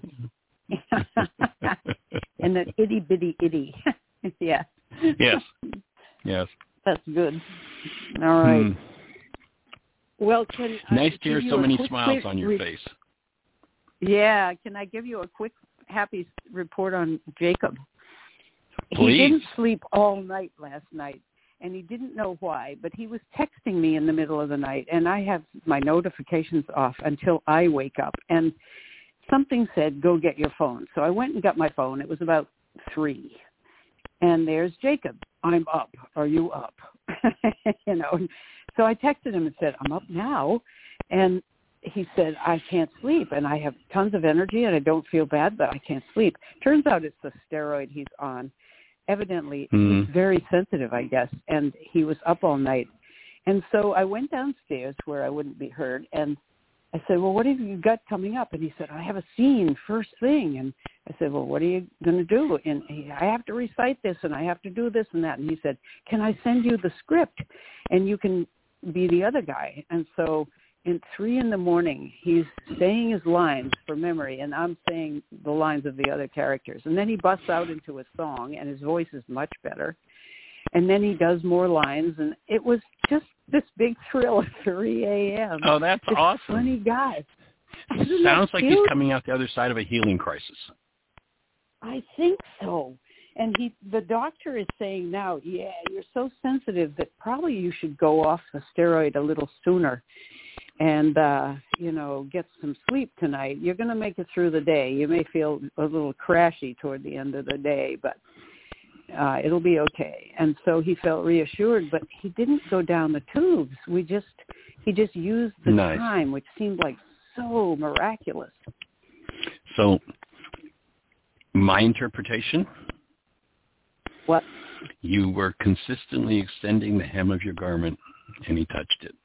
And an itty bitty itty. Yeah. Yes. That's good. All right. Well, nice to hear so many smiles on your face. Yeah. Can I give you a quick happy report on Jacob? Please. He didn't sleep all night last night, and he didn't know why, but he was texting me in the middle of the night, and I have my notifications off until I wake up, and something said, go get your phone. So I went and got my phone. It was about 3. And there's Jacob. I'm up. Are you up? So I texted him and said, I'm up now. And he said, I can't sleep. And I have tons of energy and I don't feel bad, but I can't sleep. Turns out it's the steroid he's on. Evidently, he's very sensitive, I guess. And he was up all night. And so I went downstairs where I wouldn't be heard, and I said, well, what have you got coming up? And he said, I have a scene first thing. And I said, well, what are you going to do? And I have to recite this, and I have to do this and that. And he said, can I send you the script? And you can be the other guy. And so at 3 a.m, he's saying his lines for memory, and I'm saying the lines of the other characters. And then he busts out into a song, and his voice is much better. And then he does more lines, and it was just this big thrill at 3 a.m. Oh, that's awesome. Funny guy. Sounds like he's coming out the other side of a healing crisis. I think so. And the doctor is saying now, yeah, you're so sensitive that probably you should go off the steroid a little sooner and, get some sleep tonight. You're going to make it through the day. You may feel a little crashy toward the end of the day, but it'll be okay. And so he felt reassured, but he didn't go down the tubes. He just used the time, which seemed like so miraculous. So my interpretation? What? You were consistently extending the hem of your garment, and he touched it.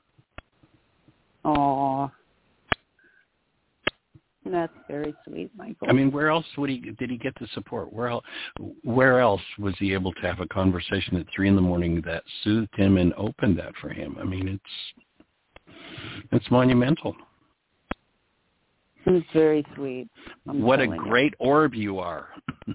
Aw. That's very sweet, Michael. I mean, where else did he get the support? Where else was he able to have a conversation at 3 a.m. that soothed him and opened that for him? I mean, it's monumental. It's very sweet. What a great orb you are.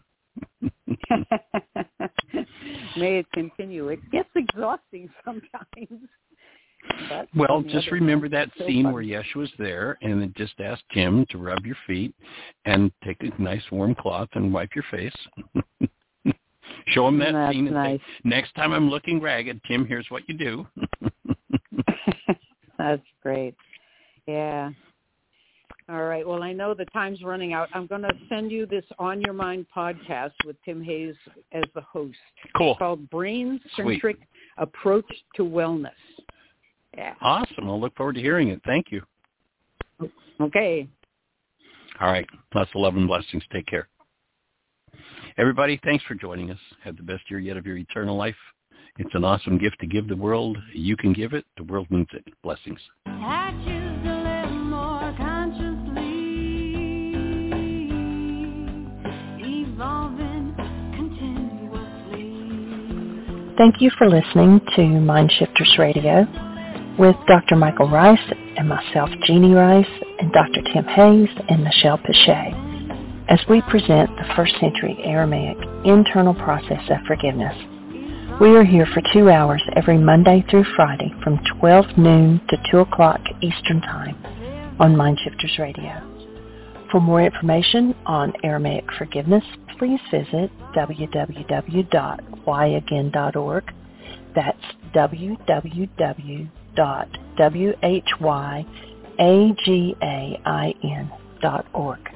May it continue. It gets exhausting sometimes. Well, just remember that scene where Yeshua's there and it just asked Tim to rub your feet and take a nice warm cloth and wipe your face. Show him that scene and say, next time I'm looking ragged, Tim, here's what you do. That's great. Yeah. All right. Well, I know the time's running out. I'm going to send you this On Your Mind podcast with Tim Hayes as the host. Cool. It's called Brain-Centric Approach to Wellness. Yeah. Awesome. I'll look forward to hearing it. Thank you. Okay. All right. Lots of love and blessings. Take care. Everybody, thanks for joining us. Have the best year yet of your eternal life. It's an awesome gift to give the world. You can give it. The world needs it. Blessings. I choose to live more consciously, evolving continuously. Thank you for listening to Mind Shifters Radio with Dr. Michael Rice and myself, Jeannie Rice, and Dr. Tim Hayes and Michelle Pichet, as we present the first century Aramaic internal process of forgiveness. We are here for 2 hours every Monday through Friday from 12 noon to 2 o'clock Eastern Time on Mindshifters Radio. For more information on Aramaic forgiveness, please visit www.whyagain.org. That's www.whyagain.org.